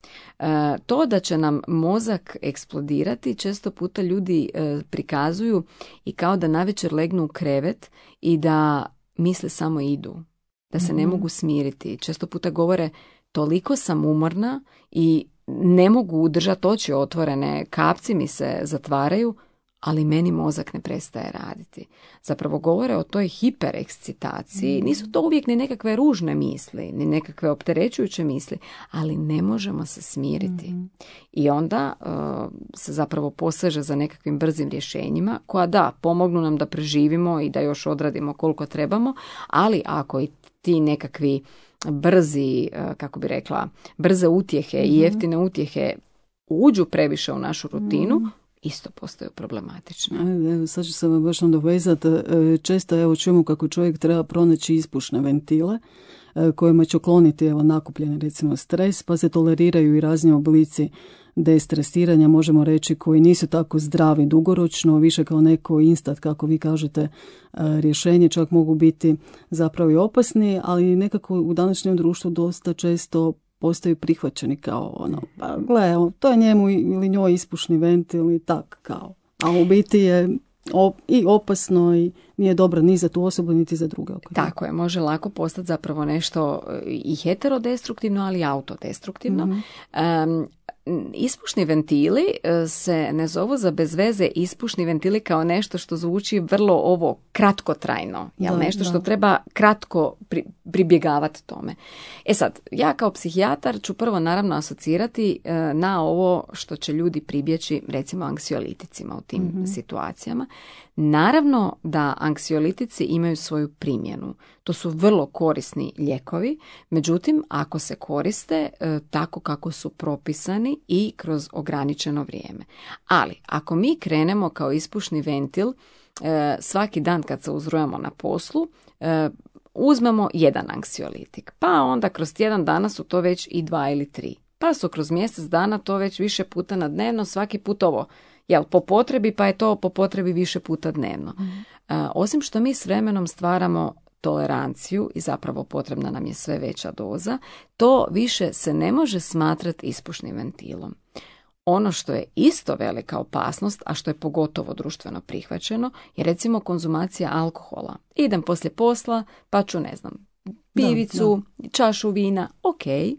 E, to da će nam mozak eksplodirati često puta ljudi e, prikazuju i kao da navečer legnu u krevet i da misle samo idu, da se mm-hmm. ne mogu smiriti. Često puta govore toliko sam umorna i ne mogu držati oči otvorene, kapci mi se zatvaraju, ali meni mozak ne prestaje raditi. Zapravo govore o toj hiperekscitaciji. Nisu to uvijek ni nekakve ružne misli, ni nekakve opterećujuće misli, ali ne možemo se smiriti. Mm-hmm. I onda uh, se zapravo poseže za nekakvim brzim rješenjima, koja da, pomognu nam da preživimo i da još odradimo koliko trebamo, ali ako i ti nekakvi brzi, uh, kako bi rekla, brze utjehe mm-hmm. i jeftine utjehe uđu previše u našu rutinu, mm-hmm. isto postaju problematične. Evo, sad ću se vam baš nadovezati. Često evo čujemo kako čovjek treba pronaći ispušne ventile kojima će ukloniti evo nakupljeni recimo stres, pa se toleriraju i razni oblici destresiranja, možemo reći, koji nisu tako zdravi dugoročno, više kao neko instant, kako vi kažete, rješenje, čak mogu biti zapravo i opasni, ali nekako u današnjem društvu dosta često postaju prihvaćeni kao ono, pa gle, to je njemu ili njoj ispušni ventil i tak kao. A u biti je op, i opasno i nije dobro ni za tu osobu, niti za druge. Tako je, može lako postati zapravo nešto i heterodestruktivno, ali i autodestruktivno. Mm-hmm. Um, Ispušni ventili se ne zovu za bez veze ispušni ventili kao nešto što zvuči vrlo ovo kratkotrajno, jel? Da, nešto da. Što treba kratko pri, pribjegavati tome. E sad, ja kao psihijatar ću prvo naravno asocirati e, na ovo što će ljudi pribjeći recimo anksioliticima u tim mm-hmm. situacijama. Naravno da anksiolitici imaju svoju primjenu. To su vrlo korisni lijekovi, međutim ako se koriste e, tako kako su propisani i kroz ograničeno vrijeme. Ali ako mi krenemo kao ispušni ventil e, svaki dan kad se uzrujamo na poslu, e, uzmemo jedan anksiolitik, pa onda kroz tjedan dana su to već i dva ili tri, pa su kroz mjesec dana to već više puta na dnevno, svaki put ovo jel, po potrebi, pa je to po potrebi više puta dnevno. Mm. A, osim što mi s vremenom stvaramo toleranciju i zapravo potrebna nam je sve veća doza, to više se ne može smatrati ispušnim ventilom. ono što je isto velika opasnost, a što je pogotovo društveno prihvaćeno, je recimo konzumacija alkohola. Idem poslije posla, pa ću, ne znam, pivicu, da, da. čašu vina, ok, e,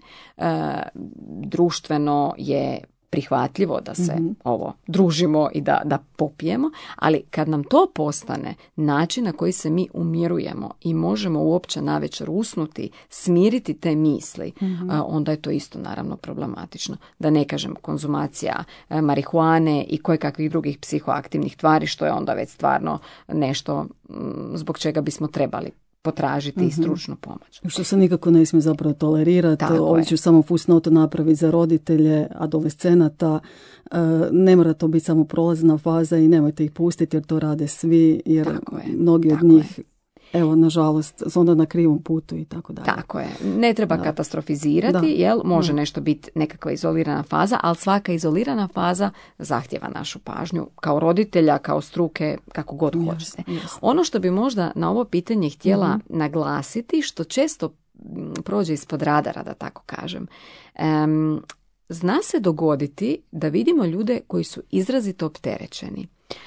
društveno je prihvatljivo da se mm-hmm. ovo družimo i da, da popijemo, ali kad nam to postane način na koji se mi umirujemo i možemo uopće navečer usnuti, smiriti te misli, mm-hmm. onda je to isto naravno problematično. Da ne kažem konzumacija marihuane i kojekakvih drugih psihoaktivnih tvari, što je onda već stvarno nešto zbog čega bismo trebali potražiti mm-hmm. i stručnu pomoć. Što se nikako ne smije zapravo tolerirati. Ovdje ću samo fusnotu napraviti za roditelje, adolescenata. E, ne mora to biti samo prolazna faza i nemojte ih pustiti jer to rade svi, jer tako je, mnogi od njih je. Evo, nažalost, su onda na krivom putu i tako dalje. Tako je. Ne treba da. katastrofizirati, da. jel? Može da. nešto biti nekakva izolirana faza, ali svaka izolirana faza zahtjeva našu pažnju kao roditelja, kao struke, kako god yes, hoćete. Yes. Ono što bi možda na ovo pitanje htjela mm-hmm. naglasiti, što često prođe ispod radara, da tako kažem, um, zna se dogoditi da vidimo ljude koji su izrazito opterećeni,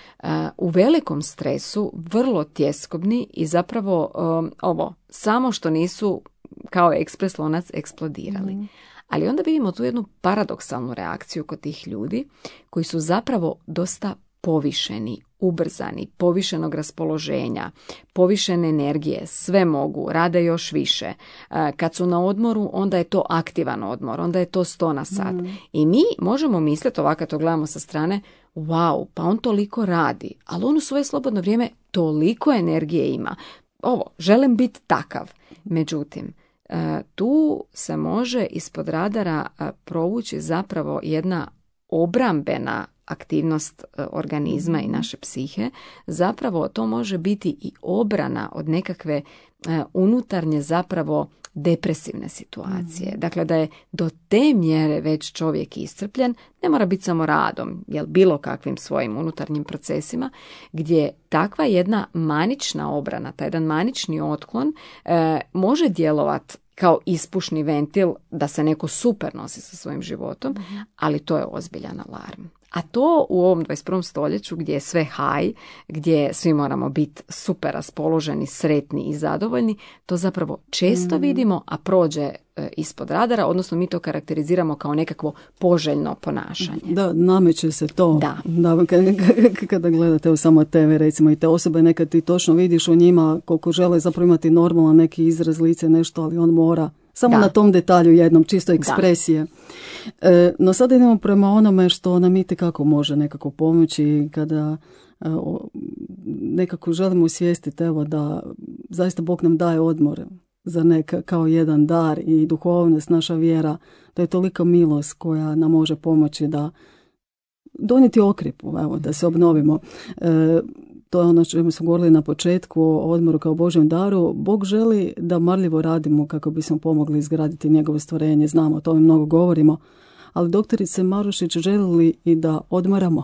u velikom stresu, vrlo tjeskobni i zapravo um, ovo, samo što nisu kao ekspres lonac eksplodirali. Mm. Ali onda vidimo tu jednu paradoksalnu reakciju kod tih ljudi koji su zapravo dosta povišeni, ubrzani, povišenog raspoloženja, povišene energije, sve mogu, rade još više. Kad su na odmoru, onda je to aktivan odmor, onda je to sto na sat. Mm. I mi možemo misliti, ovako kad to gledamo sa strane, wow, pa on toliko radi, ali on u svoje slobodno vrijeme toliko energije ima. Ovo, želim biti takav. Međutim, tu se može ispod radara provući zapravo jedna obrambena aktivnost organizma i naše psihe. Zapravo to može biti i obrana od nekakve unutarnje zapravo depresivne situacije. Mm. Dakle, da je do te mjere već čovjek iscrpljen, ne mora biti samo radom, jel bilo kakvim svojim unutarnjim procesima, gdje takva jedna manična obrana, taj jedan manični otklon e, može djelovati kao ispušni ventil da se neko super nosi sa svojim životom, mm. ali to je ozbiljan alarm. A to u ovom dvadeset prvom stoljeću gdje je sve high, gdje svi moramo biti super raspoloženi, sretni i zadovoljni, to zapravo često mm. vidimo, a prođe e, ispod radara, odnosno mi to karakteriziramo kao nekakvo poželjno ponašanje. Da, nameće se to. Da. Da, kada gledate u samo te ve, recimo, i te osobe, nekad ti točno vidiš u njima koliko žele zapravo imati normalan neki izraz lice, nešto, ali on mora samo da. na tom detalju jednom, čisto ekspresije. E, no sada idemo prema onome što nam itekako može nekako pomoći kada e, o, nekako želimo osvijestiti evo da zaista Bog nam daje odmor za neka kao jedan dar i duhovnost, naša vjera, da je tolika milost koja nam može pomoći da donijeti okripu, evo, da se obnovimo. E, To je ono što smo govorili na početku o odmoru kao Božjem daru. Bog želi da marljivo radimo kako bismo pomogli izgraditi njegovo stvorenje. Znamo, o tome mnogo govorimo. Ali doktorice Marušić, želi li i da odmaramo?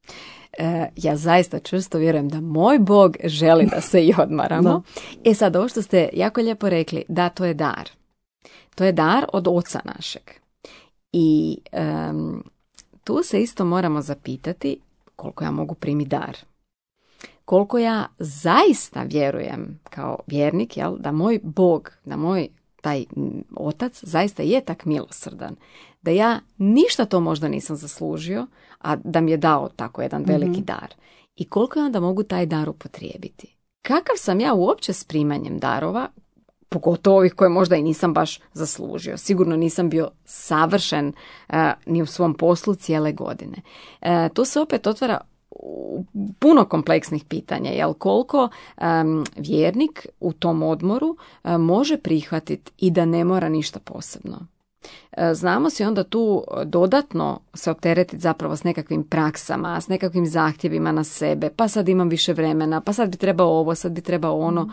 E, ja zaista čvrsto vjerujem da moj Bog želi da se i odmaramo. E sad, ovo što ste jako lijepo rekli, da, to je dar. To je dar od Oca našeg. I um, tu se isto moramo zapitati koliko ja mogu primiti dar. Koliko ja zaista vjerujem kao vjernik, jel, da moj Bog, da moj taj Otac zaista je tak milosrdan, da ja ništa to možda nisam zaslužio, a da mi je dao tako jedan veliki mm-hmm. dar. I koliko ja onda mogu taj dar upotrijebiti. Kakav sam ja uopće s primanjem darova, pogotovo ovih koje možda i nisam baš zaslužio. Sigurno nisam bio savršen uh, ni u svom poslu cijele godine. Uh, tu se opet otvara puno kompleksnih pitanja, jel koliko um, vjernik u tom odmoru um, može prihvatiti i da ne mora ništa posebno. E, znamo si onda tu dodatno se opteretiti zapravo s nekakvim praksama, s nekakvim zahtjevima na sebe, pa sad imam više vremena, pa sad bi trebao ovo, sad bi trebao ono.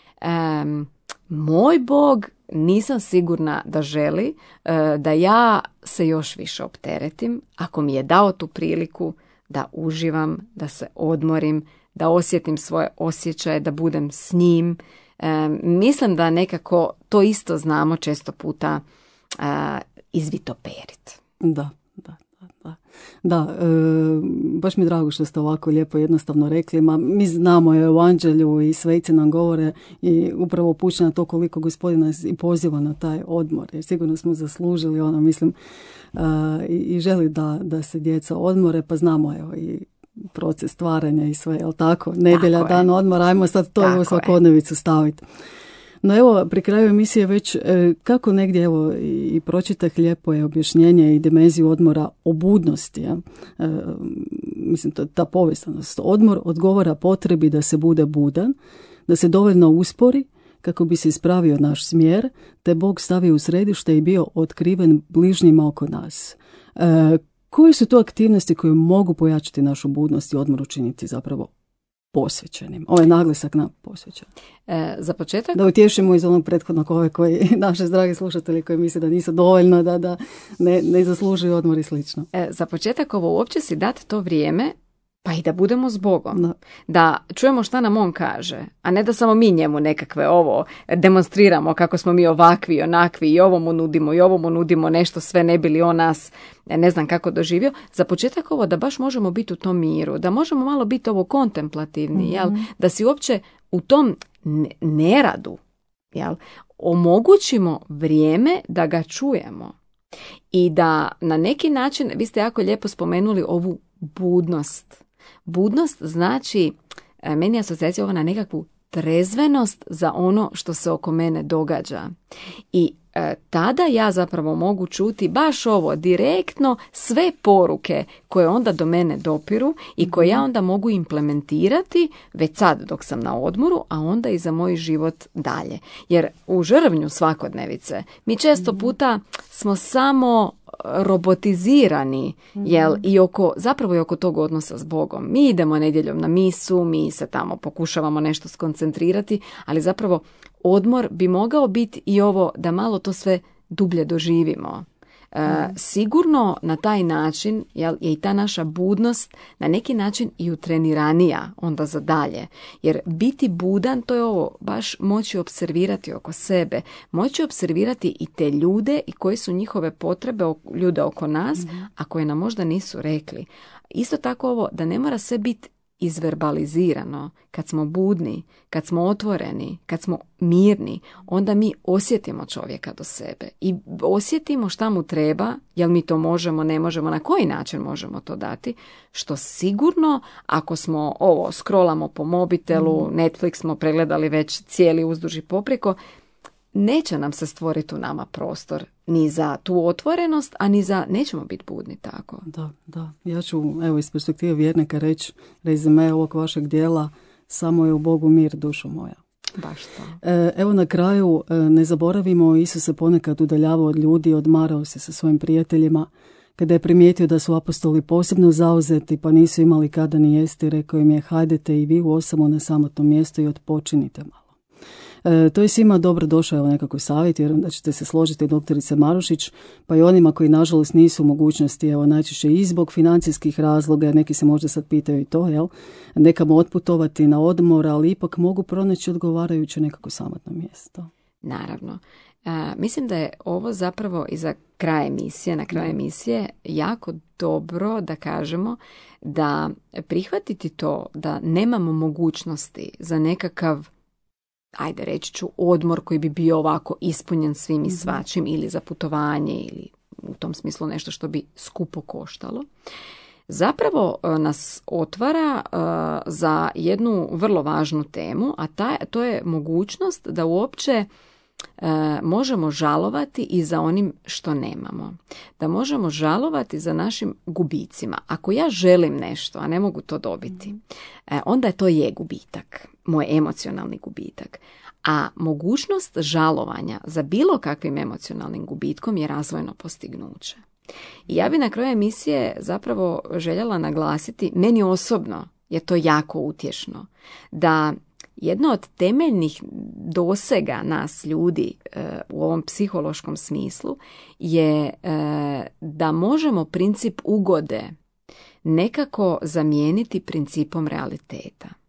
Um, moj Bog nisam sigurna da želi uh, da ja se još više opteretim ako mi je dao tu priliku da uživam, da se odmorim, da osjetim svoje osjećaje, da budem s njim. E, mislim da nekako to isto znamo često puta e, izvitoperit. Da, da. da. Da, e, baš mi je drago što ste ovako lijepo jednostavno rekli. Ma, mi znamo je u Anđelju i sveci nam govore i upravo upućuje na to koliko Gospodin nas i poziva na taj odmor. Jer sigurno smo zaslužili ono, mislim, e, i, i želi da, da se djeca odmore, pa znamo evo i proces stvaranja i sve, jel tako? Nedjelja, tako dan odmora, ajmo sad to u svakodnevicu staviti. No evo, pri kraju emisije već e, kako negdje evo i, i pročitah lijepo je objašnjenje i dimenziju odmora o budnosti. Ja? E, mislim, to, ta povezanost. Odmor odgovara potrebi da se bude budan, da se dovoljno uspori kako bi se ispravio naš smjer, te Bog stavio u središte i bio otkriven bližnjima oko nas. E, koje su to aktivnosti koje mogu pojačati našu budnost i odmor učiniti zapravo posvećenim? Ovo je naglasak na posvećen. E, za početak? Da utješimo iz onog prethodnog ove koji, naše dragi slušatelji koji misle da nisu dovoljno, da, da ne, ne zaslužuju odmor i slično. E, za početak ovo uopće si dati to vrijeme, pa i da budemo s Bogom. Da. Da čujemo šta nam on kaže, a ne da samo mi njemu nekakve ovo demonstriramo kako smo mi ovakvi, onakvi i ovo mu nudimo i ovo mu nudimo nešto sve ne bi li on nas ne znam kako doživio. Za početak ovo da baš možemo biti u tom miru, da možemo malo biti ovo kontemplativni, mm-hmm. jel? Da si uopće u tom neradu, jel? Omogućimo vrijeme da ga čujemo i da na neki način, vi ste jako lijepo spomenuli ovu budnost. Budnost znači, meni je asocijacija ovo na nekakvu trezvenost za ono što se oko mene događa. I e, tada ja zapravo mogu čuti baš ovo, direktno sve poruke koje onda do mene dopiru i koje ja onda mogu implementirati već sad dok sam na odmoru, a onda i za moj život dalje. Jer u žrvnju svakodnevice mi često puta smo samo robotizirani, jel, i oko, zapravo i oko tog odnosa s Bogom. Mi idemo nedjeljom na misu, mi se tamo pokušavamo nešto skoncentrirati, ali zapravo odmor bi mogao biti i ovo da malo to sve dublje doživimo. E, sigurno na taj način jel, je i ta naša budnost na neki način i utreniranija onda za dalje. Jer biti budan to je ovo, baš moći observirati oko sebe, moći observirati i te ljude i koje su njihove potrebe ljude oko nas, mm-hmm. a koje nam možda nisu rekli. Isto tako ovo da ne mora sve biti izverbalizirano. Kad smo budni, kad smo otvoreni, kad smo mirni, onda mi osjetimo čovjeka do sebe i osjetimo šta mu treba, jel mi to možemo, ne možemo, na koji način možemo to dati, što sigurno ako smo ovo scrollamo po mobitelu, mm. Netflix smo pregledali već cijeli uzduž i poprijeko, neće nam se stvoriti u nama prostor ni za tu otvorenost, a ni za nećemo biti budni tako. Da, da. Ja ću evo iz perspektive vjernika reći rezime ovog vašeg dijela, samo je u Bogu mir dušo moja. Baš to. E, evo na kraju ne zaboravimo, Isus se ponekad udaljavao od ljudi, odmarao se sa svojim prijateljima. Kada je primijetio da su apostoli posebno zauzeti pa nisu imali kada ni jesti, rekao im je hajdete i vi u osamo na samotnom mjestu i odpočinite malo. E, to je svima dobro došao nekako savjet, vjerujem da ćete se složiti doktorice Marušić, pa i onima koji nažalost nisu u mogućnosti, evo najčešće i zbog financijskih razloga, neki se možda sad pitaju i to, jel, nekamo otputovati na odmor, ali ipak mogu pronaći odgovarajuće nekako samotno mjesto. Naravno. E, mislim da je ovo zapravo i za kraj emisije, na kraju emisije jako dobro da kažemo da prihvatiti to da nemamo mogućnosti za nekakav, ajde reći ću, odmor koji bi bio ovako ispunjen svim i svačim ili za putovanje ili u tom smislu nešto što bi skupo koštalo. Zapravo nas otvara uh, za jednu vrlo važnu temu, a ta, to je mogućnost da uopće uh, možemo žalovati i za onim što nemamo. Da možemo žalovati za našim gubicima. Ako ja želim nešto, a ne mogu to dobiti, uh, onda je to je gubitak. Moj emocionalni gubitak. A mogućnost žalovanja za bilo kakvim emocionalnim gubitkom je razvojno postignuće. I ja bi na kraju emisije zapravo željela naglasiti, meni osobno je to jako utješno, da jedno od temeljnih dosega nas ljudi e, u ovom psihološkom smislu je e, da možemo princip ugode nekako zamijeniti principom realiteta.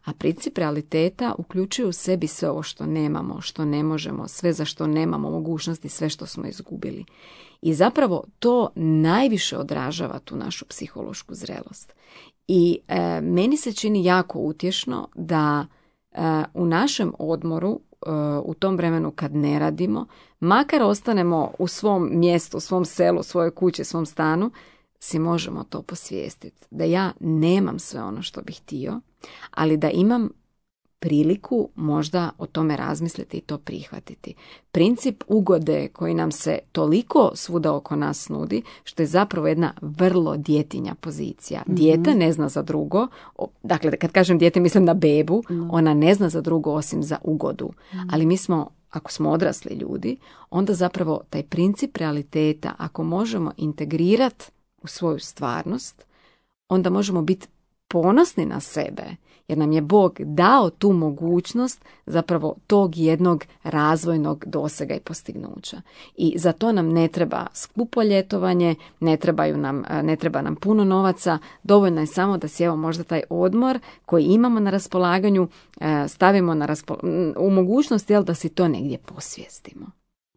A princip realiteta uključuje u sebi sve ovo što nemamo, što ne možemo, sve za što nemamo mogućnosti, sve što smo izgubili. I zapravo to najviše odražava tu našu psihološku zrelost. I e, meni se čini jako utješno da e, u našem odmoru, e, u tom vremenu kad ne radimo, makar ostanemo u svom mjestu, u svom selu, svojoj kući, svom stanu, si možemo to posvijestiti. Da ja nemam sve ono što bih htio, ali da imam priliku možda o tome razmisliti i to prihvatiti. Princip ugode koji nam se toliko svuda oko nas nudi, što je zapravo jedna vrlo djetinja pozicija. Mm-hmm. Dijete ne zna za drugo, dakle kad kažem dijete mislim na bebu, mm. ona ne zna za drugo osim za ugodu. Mm. Ali mi smo, ako smo odrasli ljudi, onda zapravo taj princip realiteta, ako možemo integrirati u svoju stvarnost, onda možemo biti ponosni na sebe, jer nam je Bog dao tu mogućnost zapravo tog jednog razvojnog dosega i postignuća. I za to nam ne treba skupo ljetovanje, ne, trebaju nam, ne treba nam puno novaca, dovoljno je samo da si evo možda taj odmor koji imamo na raspolaganju stavimo na raspol- u mogućnost jel, da si to negdje posvijestimo.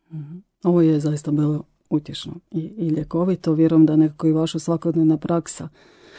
Ovo je zaista bilo utješno i, i ljekovito. Vjerujem da nekako i vaša svakodnevna praksa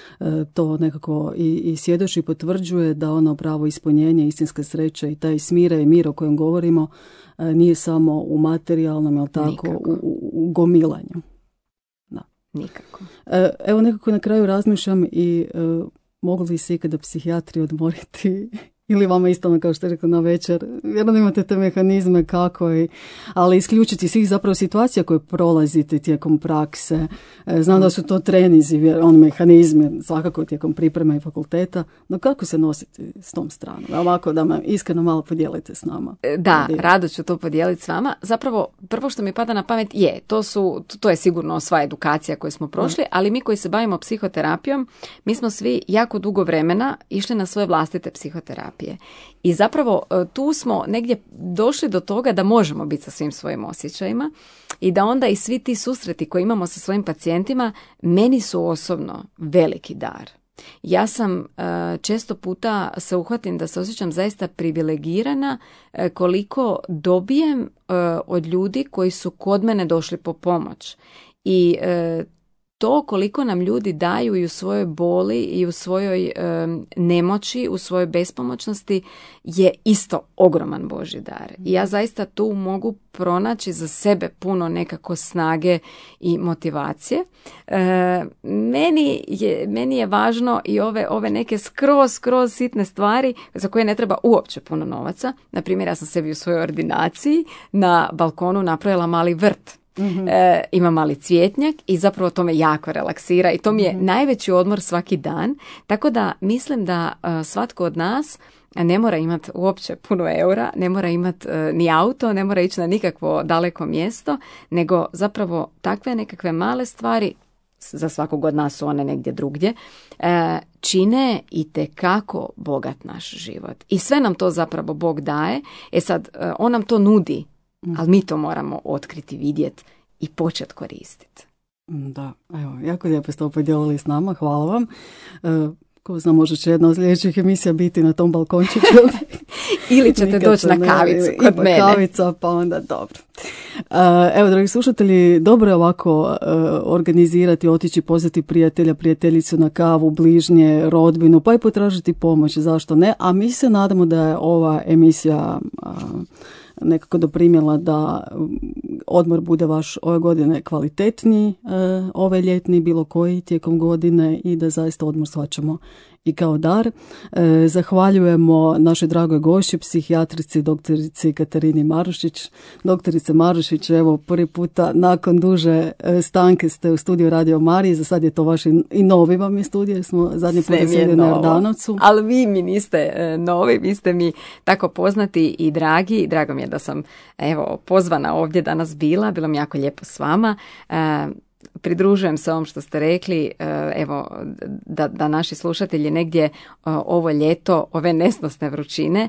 to nekako i, i svjedoči, potvrđuje da ono pravo ispunjenje, istinska sreća i taj smira i mir o kojem govorimo nije samo u materijalnom, jel tako, u, u, u gomilanju. Da. Nikako. Evo nekako na kraju razmišljam i mogu li se ikada psihijatri odmoriti ili vama isto, kao što je rekao, na večer. Vjerno imate te mehanizme kako, i, ali isključiti svih zapravo situacija koje prolazite tijekom prakse. Znam da su to trenizi, on mehanizmi svakako tijekom pripreme i fakulteta, no kako se nositi s tom stranom? Ovako da me iskreno malo podijelite s nama. Da, rado ću to podijeliti s vama. Zapravo, prvo što mi pada na pamet je, to, su, to je sigurno sva edukacija koju smo prošli, ali mi koji se bavimo psihoterapijom, mi smo svi jako dugo vremena išli na svoje vlastite psihoterapije. I zapravo tu smo negdje došli do toga da možemo biti sa svim svojim osjećajima i da onda i svi ti susreti koje imamo sa svojim pacijentima meni su osobno veliki dar. Ja sam često puta se uhvatim da se osjećam zaista privilegirana koliko dobijem od ljudi koji su kod mene došli po pomoć. I to koliko nam ljudi daju i u svojoj boli i u svojoj e, nemoći, u svojoj bespomoćnosti je isto ogroman Božji dar. I ja zaista tu mogu pronaći za sebe puno nekako snage i motivacije. E, meni, je, meni je važno i ove, ove neke skroz, skroz sitne stvari za koje ne treba uopće puno novaca. Naprimjer, ja sam sebi u svojoj ordinaciji na balkonu napravila mali vrt. Mm-hmm. E, ima mali cvjetnjak i zapravo to me jako relaksira i to mi je mm-hmm. najveći odmor svaki dan, tako da mislim da uh, svatko od nas ne mora imati uopće puno eura, ne mora imati uh, ni auto, ne mora ići na nikakvo daleko mjesto, nego zapravo takve nekakve male stvari, za svakog od nas su one negdje drugdje, uh, čine itekako bogat naš život. I sve nam to zapravo Bog daje, e sad uh, on nam to nudi, ali mi to moramo otkriti, vidjeti i početi koristiti. Da, evo, jako lijepo ste ovo podijelili s nama, hvala vam. E, ko zna, možda će jedna od sljedećih emisija biti na tom balkončiću. Ili ćete doći na kavicu kod mene. Kavica, pa onda dobro. E, evo, dragi slušatelji, dobro je ovako e, organizirati, otići, pozvati prijatelja, prijateljicu na kavu, bližnje, rodbinu, pa i potražiti pomoć, zašto ne? A mi se nadamo da je ova emisija a, nekako doprinijela da odmor bude vaš ove godine kvalitetniji, ove ljetni, bilo koji tijekom godine, i da zaista odmor shvaćamo i kao dar. Zahvaljujemo našoj dragoj gošći, psihijatrici, doktorici Katarini Marušić. Doktorice Marušić, evo prvi puta nakon duže stanke ste u studiju Radio Marije, za sad je to vaš i novi vam je studio, jer smo zadnji put sjedili na Jordanovcu. Ali vi mi niste novi, vi ste mi tako poznati i dragi. Drago mi je da sam evo pozvana ovdje danas bila, bilo mi jako lijepo s vama. Pridružujem se ovom što ste rekli, evo, da, da naši slušatelji negdje ovo ljeto, ove nesnosne vrućine,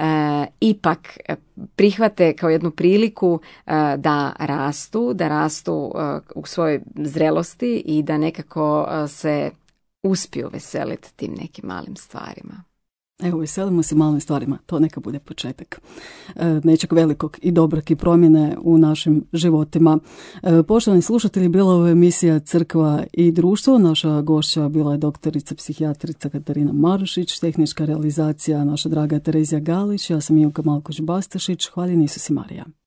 ipak prihvate kao jednu priliku da rastu, da rastu u svojoj zrelosti i da nekako se uspiju veseliti tim nekim malim stvarima. Evo, veselimo se malim stvarima, to neka bude početak e, nečeg velikog i dobrog i promjene u našim životima. E, poštovani slušatelji, bila je emisija Crkva i društvo. Naša gošća bila je doktorica psihijatrica Katarina Marušić, tehnička realizacija naša draga Terezija Galić, ja sam Ivka Malkoć-Bastašić. Hvala Isus i Marija.